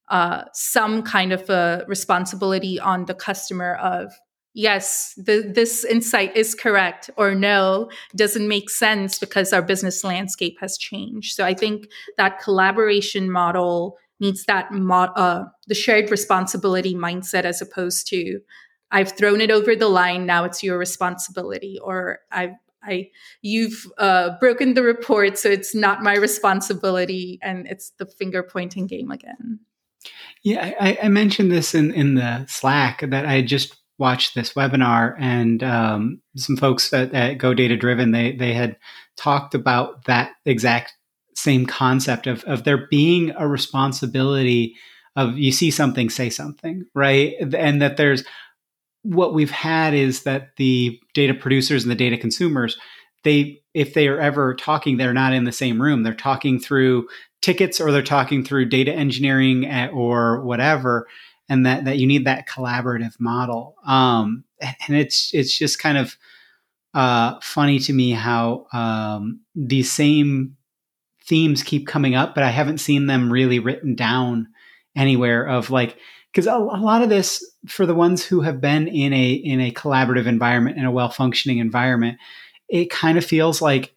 some kind of a responsibility on the customer of, yes, this insight is correct, or no, doesn't make sense because our business landscape has changed. So I think that collaboration model needs that the shared responsibility mindset, as opposed to, I've thrown it over the line, now it's your responsibility, or you've broken the report, so it's not my responsibility, and it's the finger pointing game again. Yeah, I mentioned this in the Slack that I just watched this webinar, and some folks at Go Data Driven, they had talked about that exact same concept of there being a responsibility of, you see something, say something, right? And that there's, what we've had is that the data producers and the data consumers, if they are ever talking, they're not in the same room. They're talking through tickets, or they're talking through data engineering or whatever, and that you need that collaborative model. And it's just kind of funny to me how these same themes keep coming up, but I haven't seen them really written down anywhere, of like, because a lot of this, for the ones who have been in a collaborative environment, in a well-functioning environment, it kind of feels like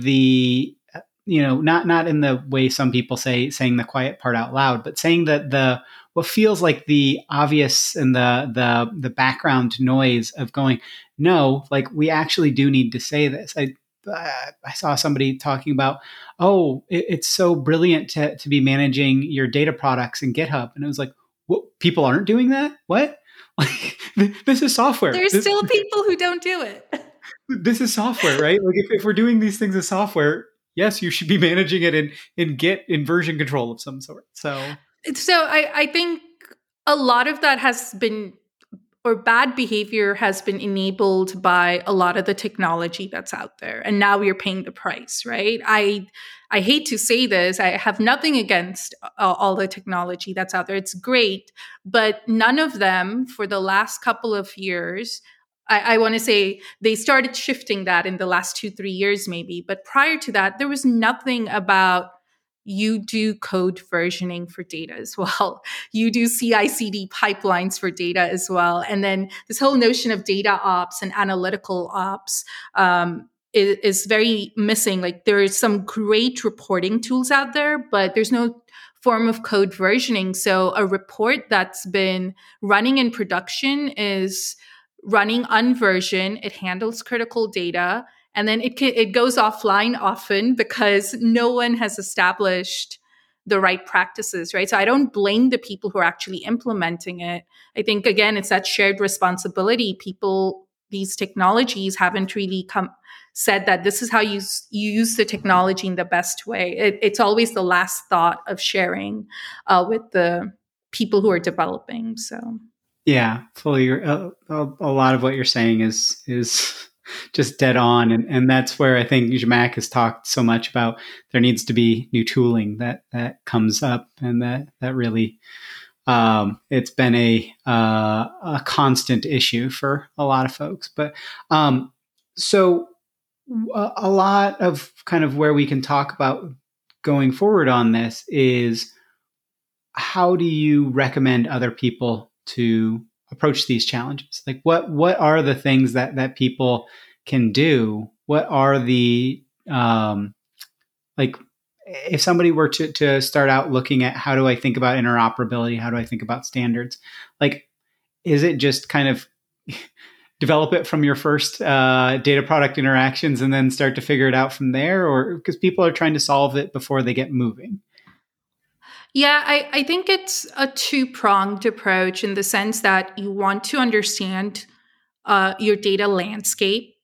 not in the way some people saying the quiet part out loud, but saying that what feels like the obvious and the background noise of going, no, like we actually do need to say this. I saw somebody talking about, it's so brilliant to be managing your data products in GitHub, and it was like, what, people aren't doing that? What? Like, this is software. There's still people who don't do it. This is software, right? Like if we're doing these things as software, yes, you should be managing it in Git, in version control of some sort. So I think a lot of that has been, or bad behavior has been enabled by a lot of the technology that's out there. And now we're paying the price, right? I hate to say this. I have nothing against all the technology that's out there. It's great, but none of them for the last couple of years, I want to say they started shifting that in the last 2-3 years maybe. But prior to that, there was nothing about, you do code versioning for data as well. You do CI/CD pipelines for data as well. And then this whole notion of data ops and analytical ops is very missing. Like there are some great reporting tools out there, but there's no form of code versioning. So a report that's been running in production is running unversioned. It handles critical data. And then it goes offline often because no one has established the right practices, right? So I don't blame the people who are actually implementing it. I think, again, it's that shared responsibility. These technologies haven't really said that this is how you use the technology in the best way. It's always the last thought of sharing with the people who are developing. So yeah, fully. A lot of what you're saying is just dead on. And that's where I think Zhamak has talked so much about there needs to be new tooling that comes up, and that really It's been a constant issue for a lot of folks. But so a lot of kind of where we can talk about going forward on this is, how do you recommend other people to approach these challenges? Like what are the things that people can do? What are the like, if somebody were to start out looking at, how do I think about interoperability? How do I think about standards? Like, is it just kind of develop it from your first data product interactions and then start to figure it out from there? Or because people are trying to solve it before they get moving? Yeah, I think it's a two-pronged approach in the sense that you want to understand your data landscape,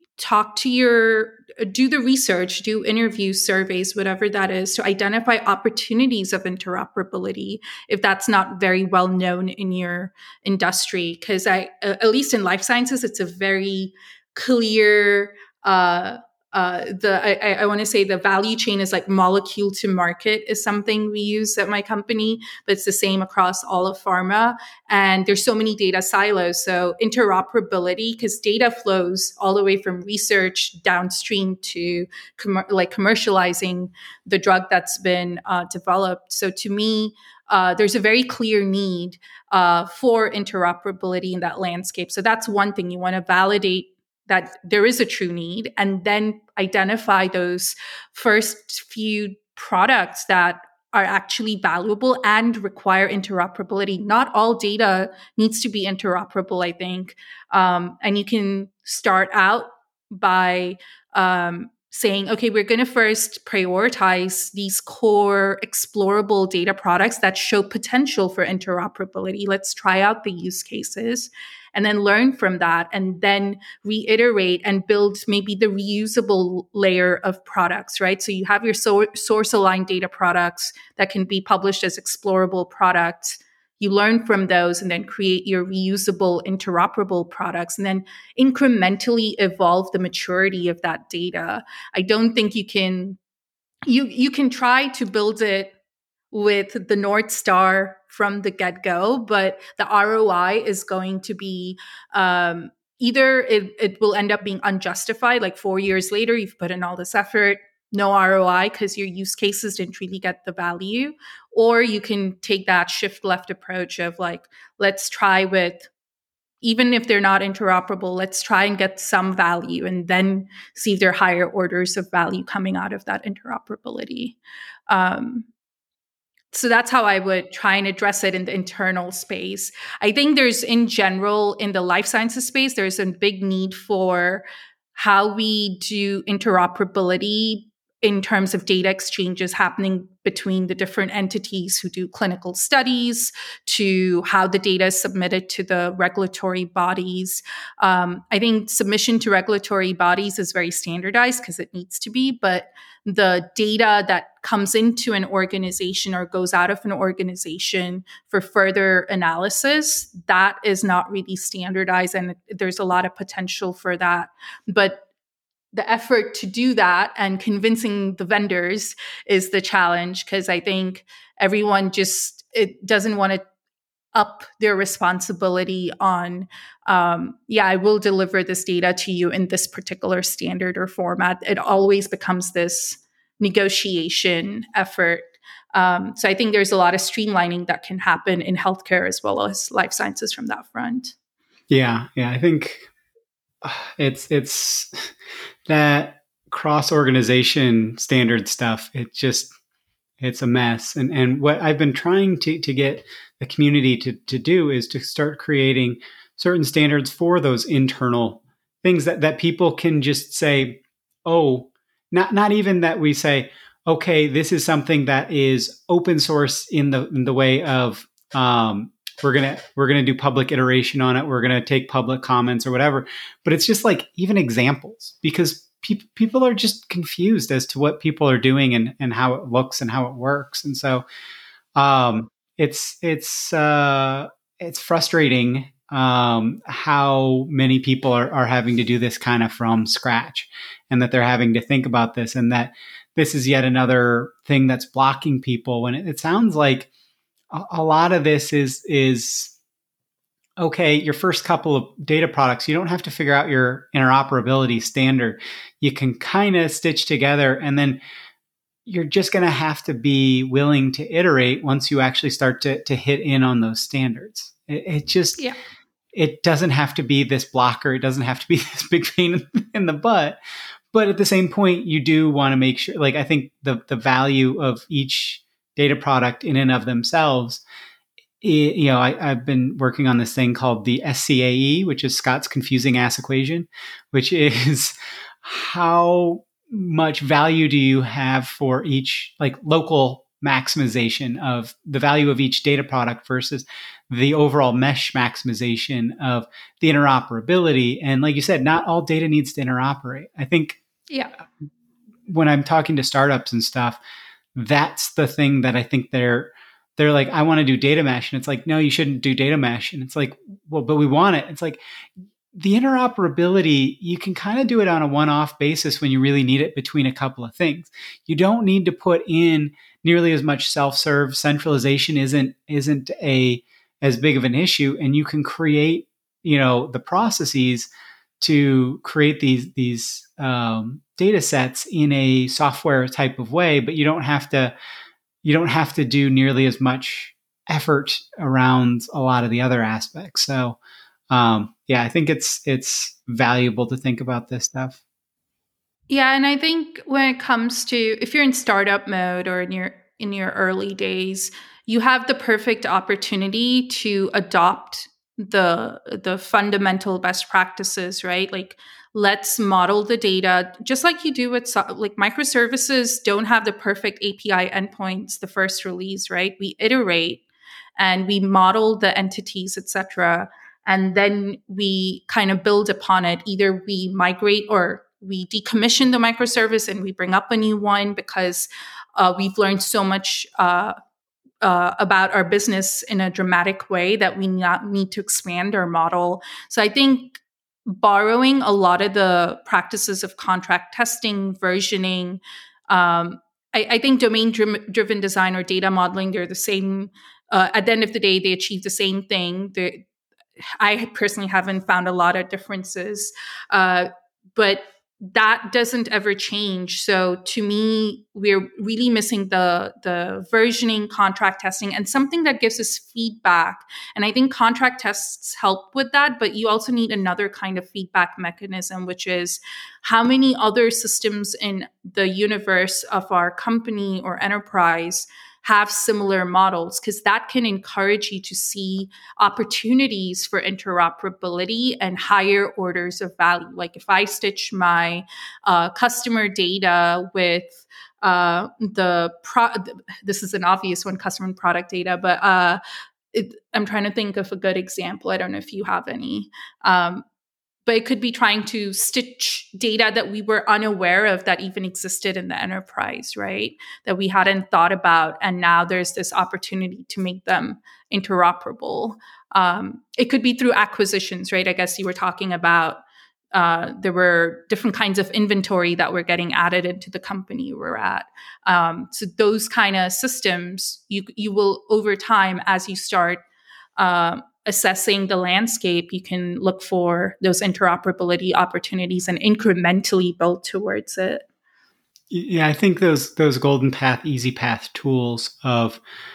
do the research, do interviews, surveys, whatever that is, to identify opportunities of interoperability if that's not very well known in your industry. Because at least in life sciences, it's a very clear, I want to say the value chain is like molecule to market is something we use at my company, but it's the same across all of pharma. And there's so many data silos. So interoperability, because data flows all the way from research downstream to commercializing the drug that's been developed. So to me, there's a very clear need for interoperability in that landscape. So that's one thing. You want to validate that there is a true need, and then identify those first few products that are actually valuable and require interoperability. Not all data needs to be interoperable, I think. And you can start out by saying, okay, we're going to first prioritize these core explorable data products that show potential for interoperability. Let's try out the use cases and then learn from that, and then reiterate and build maybe the reusable layer of products, right? So you have your source aligned data products that can be published as explorable products. You learn from those and then create your reusable, interoperable products, and then incrementally evolve the maturity of that data. I don't think you can try to build it with the North Star from the get-go, but the ROI is going to be either it will end up being unjustified, like 4 years later, you've put in all this effort, no ROI because your use cases didn't really get the value, or you can take that shift left approach of like, let's try with, even if they're not interoperable, let's try and get some value and then see if there are higher orders of value coming out of that interoperability. So that's how I would try and address it in the internal space. I think there's, in general, in the life sciences space, there's a big need for how we do interoperability in terms of data exchanges happening between the different entities who do clinical studies, to how the data is submitted to the regulatory bodies. I think submission to regulatory bodies is very standardized because it needs to be, but the data that comes into an organization or goes out of an organization for further analysis, that is not really standardized, and there's a lot of potential for that. But the effort to do that and convincing the vendors is the challenge, because I think everyone it doesn't want to up their responsibility on, I will deliver this data to you in this particular standard or format. It always becomes this negotiation effort. So I think there's a lot of streamlining that can happen in healthcare as well as life sciences from that front. Yeah. I think it's that cross-organization standard stuff. It's a mess. And what I've been trying to get the community to do is to start creating certain standards for those internal things that people can just say, oh, not even that we say, okay, this is something that is open source in the way of, we're gonna do public iteration on it. We're gonna take public comments or whatever. But it's just like even examples, because people are just confused as to what people are doing and how it looks and how it works. And so it's frustrating how many people are having to do this kind of from scratch, and that they're having to think about this, and that this is yet another thing that's blocking people, when it sounds like a lot of this is okay, your first couple of data products, you don't have to figure out your interoperability standard. You can kind of stitch together, and then you're just going to have to be willing to iterate once you actually start to hit in on those standards. It just, it doesn't have to be this blocker. It doesn't have to be this big pain in the butt. But at the same point, you do want to make sure, like, I think the value of each data product in and of themselves, I've been working on this thing called the SCAE, which is Scott's confusing ass equation, which is how much value do you have for each, like, local maximization of the value of each data product versus the overall mesh maximization of the interoperability. And like you said, not all data needs to interoperate. I think when I'm talking to startups and stuff, that's the thing that I think they're like, I want to do data mesh. And it's like, no, you shouldn't do data mesh. And it's like, well, but we want it. It's like, the interoperability, you can kind of do it on a one-off basis when you really need it between a couple of things. You don't need to put in nearly as much self-serve. Centralization isn't as big of an issue, and you can create, the processes to create these data sets in a software type of way, but you don't have to do nearly as much effort around a lot of the other aspects. So I think it's valuable to think about this stuff. Yeah, and I think when it comes to, if you're in startup mode or in your early days, you have the perfect opportunity to adopt the fundamental best practices, right? Like, let's model the data just like you do with, like, microservices don't have the perfect API endpoints the first release, right? We iterate and we model the entities, etc. And then we kind of build upon it. Either we migrate or we decommission the microservice and we bring up a new one because we've learned so much about our business in a dramatic way that we not need to expand our model. So I think borrowing a lot of the practices of contract testing, versioning, I think domain-driven design or data modeling, they're the same. At the end of the day, they achieve the same thing. I personally haven't found a lot of differences, but that doesn't ever change. So to me, we're really missing the versioning, contract testing, and something that gives us feedback. And I think contract tests help with that, but you also need another kind of feedback mechanism, which is how many other systems in the universe of our company or enterprise have similar models, because that can encourage you to see opportunities for interoperability and higher orders of value. Like, if I stitch my customer data with this is an obvious one, customer and product data, but I'm trying to think of a good example. I don't know if you have any. But it could be trying to stitch data that we were unaware of that even existed in the enterprise, right? That we hadn't thought about. And now there's this opportunity to make them interoperable. It could be through acquisitions, right? I guess you were talking about there were different kinds of inventory that were getting added into the company we're at. So those kind of systems, you will, over time, as you start assessing the landscape, you can look for those interoperability opportunities and incrementally build towards it. Yeah, I think those golden path, easy path tools of,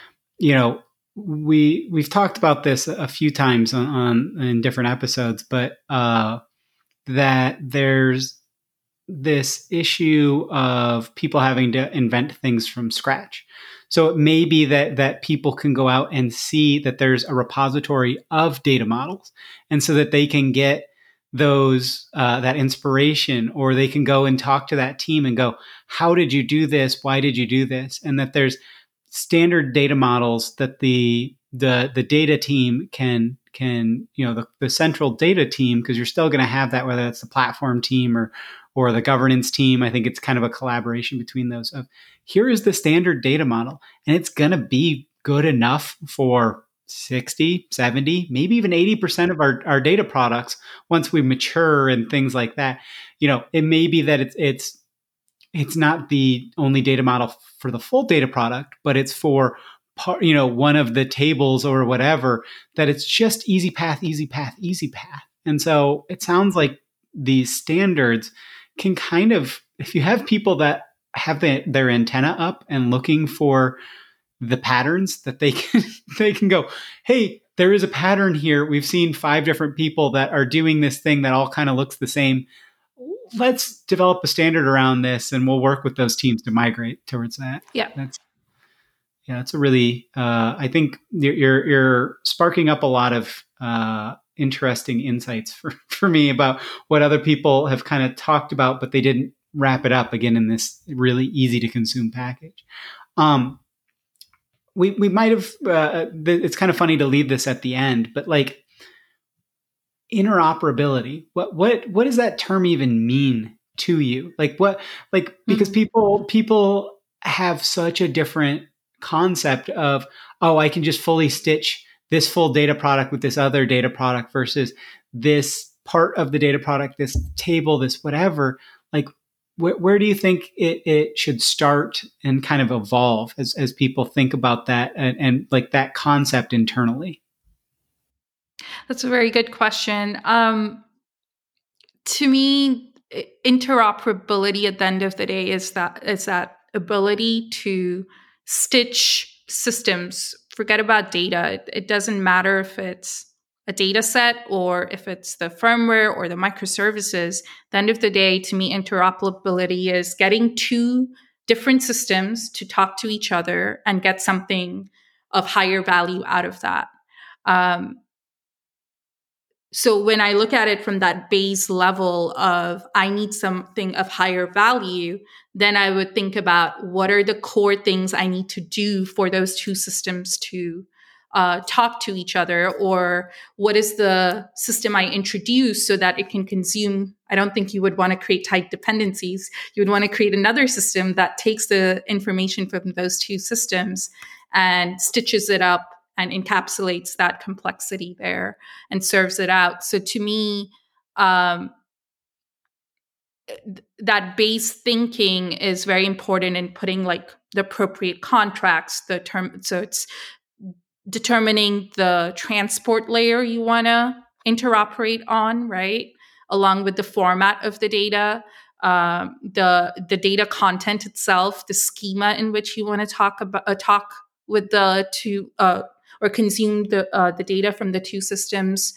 we've talked about this a few times in different episodes, but that there's this issue of people having to invent things from scratch. So it may be that people can go out and see that there's a repository of data models, and so that they can get those that inspiration, or they can go and talk to that team and go, how did you do this? Why did you do this? And that there's standard data models that the data team can the central data team, because you're still going to have that, whether it's the platform team or the governance team. I think it's kind of a collaboration between those of, here is the standard data model, and it's going to be good enough for 60, 70, maybe even 80% of our data products once we mature and things like that. It may be that it's not the only data model for the full data product, but it's for part, one of the tables or whatever, that it's just easy path, easy path, easy path. And so it sounds like these standards can kind of, if you have people that have their antenna up and looking for the patterns, that they can go, hey, there is a pattern here. We've seen 5 different people that are doing this thing that all kind of looks the same. Let's develop a standard around this, and we'll work with those teams to migrate towards that. Yeah. That's a really, I think you're sparking up a lot of interesting insights for me about what other people have kind of talked about, but they didn't wrap it up again in this really easy to consume package. We might have, it's kind of funny to leave this at the end, but like interoperability, what does that term even mean to you? Because people have such a different concept of, oh, I can just fully stitch this full data product with this other data product versus this part of the data product, this table, this whatever. Like, where do you think it should start and kind of evolve as people think about that and like that concept internally? That's a very good question. To me, interoperability at the end of the day is that ability to stitch systems. Forget about data. It doesn't matter if it's a data set or if it's the firmware or the microservices. At the end of the day, to me, interoperability is getting 2 different systems to talk to each other and get something of higher value out of that. So when I look at it from that base level of I need something of higher value, then I would think about what are the core things I need to do for those 2 systems to talk to each other, or what is the system I introduce so that it can consume. I don't think you would want to create tight dependencies. You would want to create another system that takes the information from those 2 systems and stitches it up and encapsulates that complexity there and serves it out. So to me, that base thinking is very important in putting like the appropriate contracts, so it's determining the transport layer you want to interoperate on, right? Along with the format of the data, the data content itself, the schema in which you want to talk with the 2 or consume the data from the 2 systems,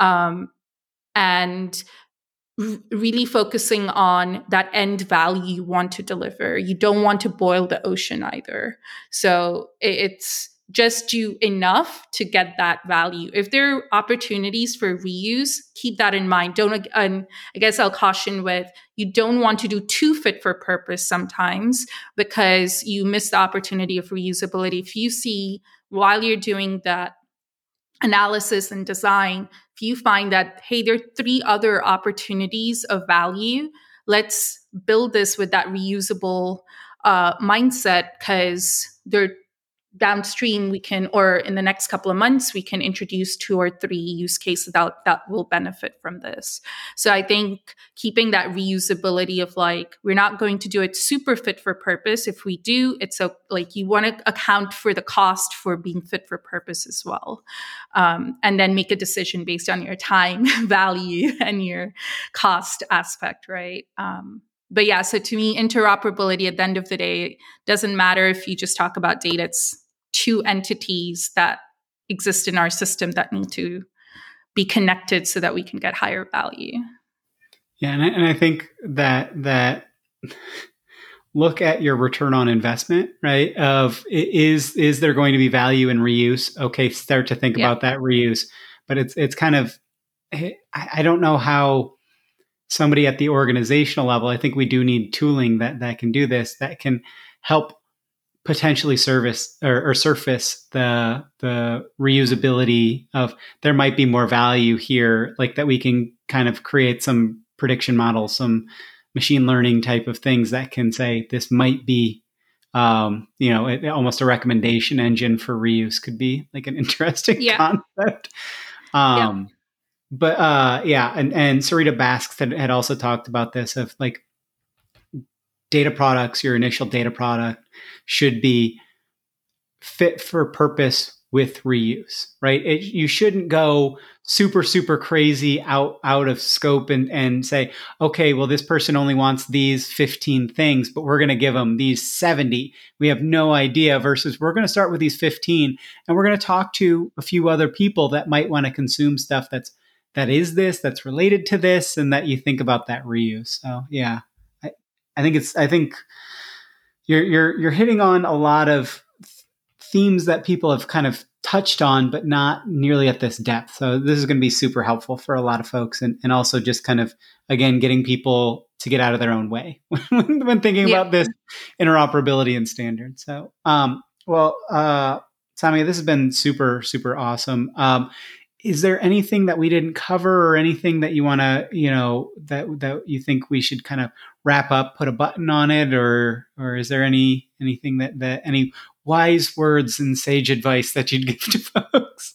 and really focusing on that end value you want to deliver. You don't want to boil the ocean either. So it's just do enough to get that value. If there are opportunities for reuse, keep that in mind. I guess I'll caution with, you don't want to do too fit for purpose sometimes because you miss the opportunity of reusability. If you see while you're doing that analysis and design, if you find that, hey, there are 3 other opportunities of value, let's build this with that reusable mindset, because they're downstream we can, or in the next couple of months, we can introduce 2 or 3 use cases that will benefit from this. So I think keeping that reusability of like, we're not going to do it super fit for purpose. If we do, it's like you want to account for the cost for being fit for purpose as well. And then make a decision based on your time value and your cost aspect, right? But yeah, so to me, interoperability at the end of the day doesn't matter if you just talk about data. It's 2 entities that exist in our system that need to be connected so that we can get higher value. Yeah, and I think that look at your return on investment, right? Of is there going to be value in reuse? Okay, start to think about that reuse. But it's kind of, I don't know how somebody at the organizational level, I think we do need tooling that can do this, that can help potentially service or surface the reusability of, there might be more value here, like that we can kind of create some prediction models, some machine learning type of things that can say this might be, almost a recommendation engine for reuse could be like an interesting concept. But and Sarita Basks had also talked about this of like data products, your initial data product should be fit for purpose with reuse, right? You shouldn't go super, super crazy out of scope and say, okay, well, this person only wants these 15 things, but we're going to give them these 70. We have no idea versus we're going to start with these 15 and we're going to talk to a few other people that might want to consume stuff that's related to this, and that you think about that reuse. So yeah, I think you're hitting on a lot of themes that people have kind of touched on, but not nearly at this depth. So this is going to be super helpful for a lot of folks, and also just kind of, again, getting people to get out of their own way when thinking about this interoperability and standards. So, Samia, this has been super, super awesome. Is there anything that we didn't cover, or anything that you want to, that you think we should kind of wrap up, put a button on it, or is there anything that any wise words and sage advice that you'd give to folks?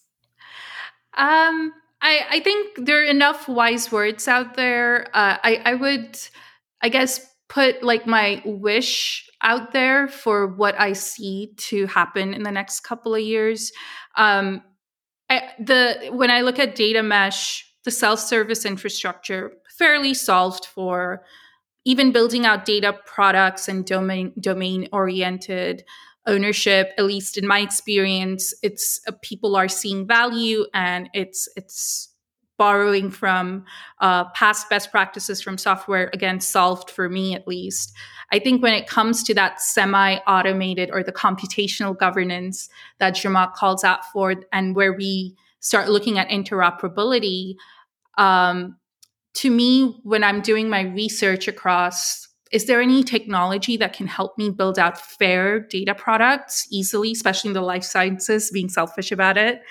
I think there are enough wise words out there. I would, I guess, put like my wish out there for what I see to happen in the next couple of years. When I look at data mesh, the self-service infrastructure fairly solved for even building out data products and domain-oriented ownership. At least in my experience, it's people are seeing value, and it's borrowing from past best practices from software, again, solved for me at least. I think when it comes to that semi-automated or the computational governance that Zhamak calls out for, and where we start looking at interoperability, to me, when I'm doing my research across, is there any technology that can help me build out fair data products easily, especially in the life sciences, being selfish about it?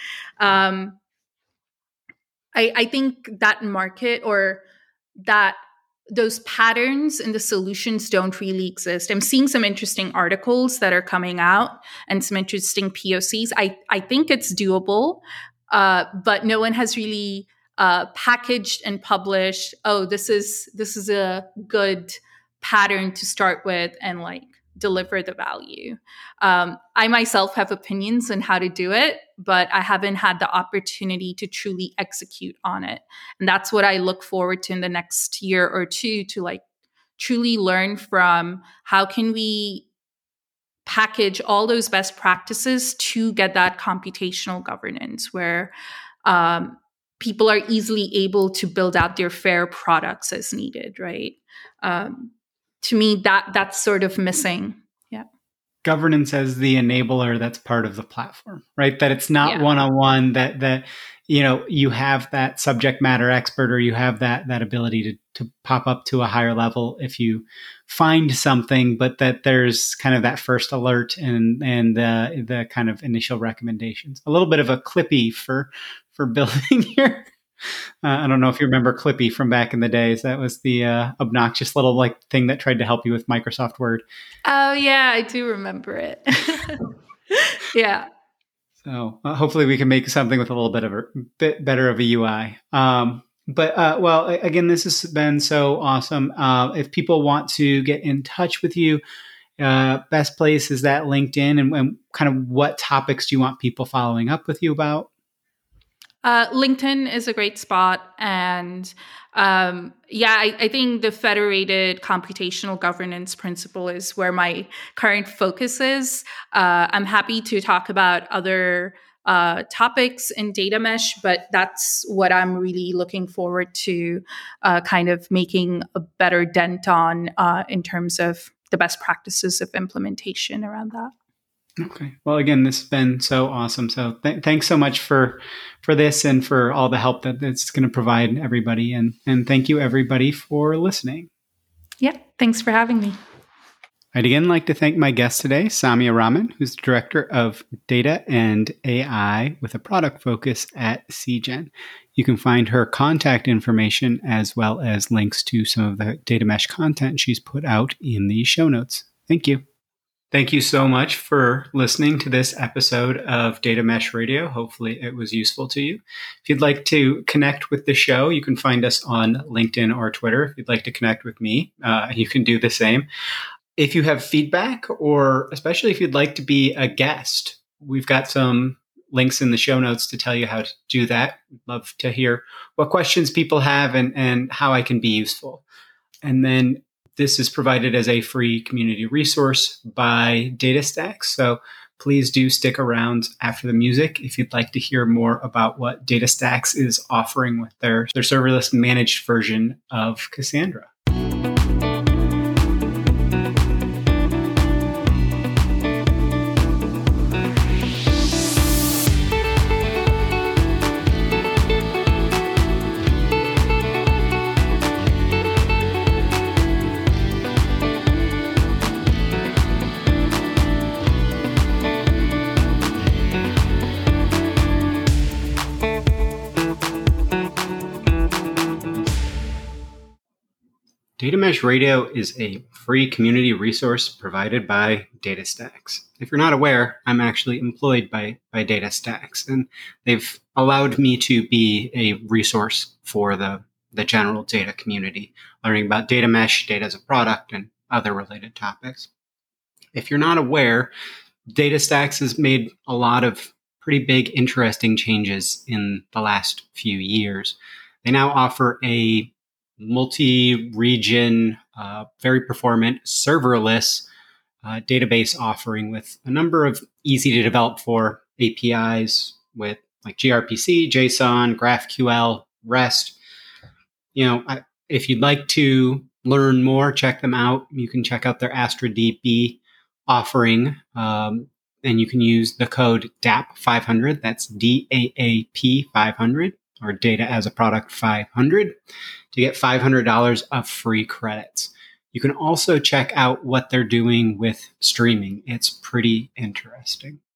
I think that market, or that those patterns and the solutions don't really exist. I'm seeing some interesting articles that are coming out and some interesting POCs. I think it's doable, but no one has really packaged and published, this is a good pattern to start with and like deliver the value. I myself have opinions on how to do it, but I haven't had the opportunity to truly execute on it. And that's what I look forward to in the next year or two, to like truly learn from how can we package all those best practices to get that computational governance where people are easily able to build out their fair products as needed, right? To me, that's sort of missing. Yeah. Governance as the enabler that's part of the platform, right? That it's not one-on-one, that you have that subject matter expert, or you have that ability to pop up to a higher level if you find something, but that there's kind of that first alert and the kind of initial recommendations. A little bit of a Clippy for building your I don't know if you remember Clippy from back in the days. That was the obnoxious little thing that tried to help you with Microsoft Word. Oh yeah, I do remember it. Yeah. So hopefully we can make something with a little bit better of a UI. Well, again, this has been so awesome. If people want to get in touch with you, best place is that LinkedIn, and kind of what topics do you want people following up with you about? LinkedIn is a great spot. And I think the federated computational governance principle is where my current focus is. I'm happy to talk about other topics in data mesh, but that's what I'm really looking forward to kind of making a better dent on in terms of the best practices of implementation around that. Okay. Well, again, this has been so awesome. So thanks so much for this and for all the help that it's going to provide everybody. And thank you, everybody, for listening. Yeah. Thanks for having me. I'd again like to thank my guest today, Samia Rahman, who's the Director of Data and AI with a product focus at CGen. You can find her contact information as well as links to some of the data mesh content she's put out in the show notes. Thank you. Thank you so much for listening to this episode of Data Mesh Radio. Hopefully it was useful to you. If you'd like to connect with the show, you can find us on LinkedIn or Twitter. If you'd like to connect with me, you can do the same. If you have feedback, or especially if you'd like to be a guest we've got some links in the show notes to tell you how to do that. I'd love to hear what questions people have and how I can be useful. And then this is provided as a free community resource by DataStax. So please do stick around after the music if you'd like to hear more about what DataStax is offering with their serverless managed version of Cassandra. Data Mesh Radio is a free community resource provided by DataStax. If you're not aware, I'm actually employed by DataStax, and they've allowed me to be a resource for the general data community, learning about data mesh, data as a product, and other related topics. If you're not aware, DataStax has made a lot of pretty big, interesting changes in the last few years. They now offer a multi-region, very performant, serverless database offering with a number of easy to develop for APIs with like gRPC, JSON, GraphQL, REST. If you'd like to learn more, check them out. You can check out their Astra DB offering, and you can use the code DAAP500. That's DAAP 500 or Data as a Product 500 to get $500 of free credits. You can also check out what they're doing with streaming. It's pretty interesting.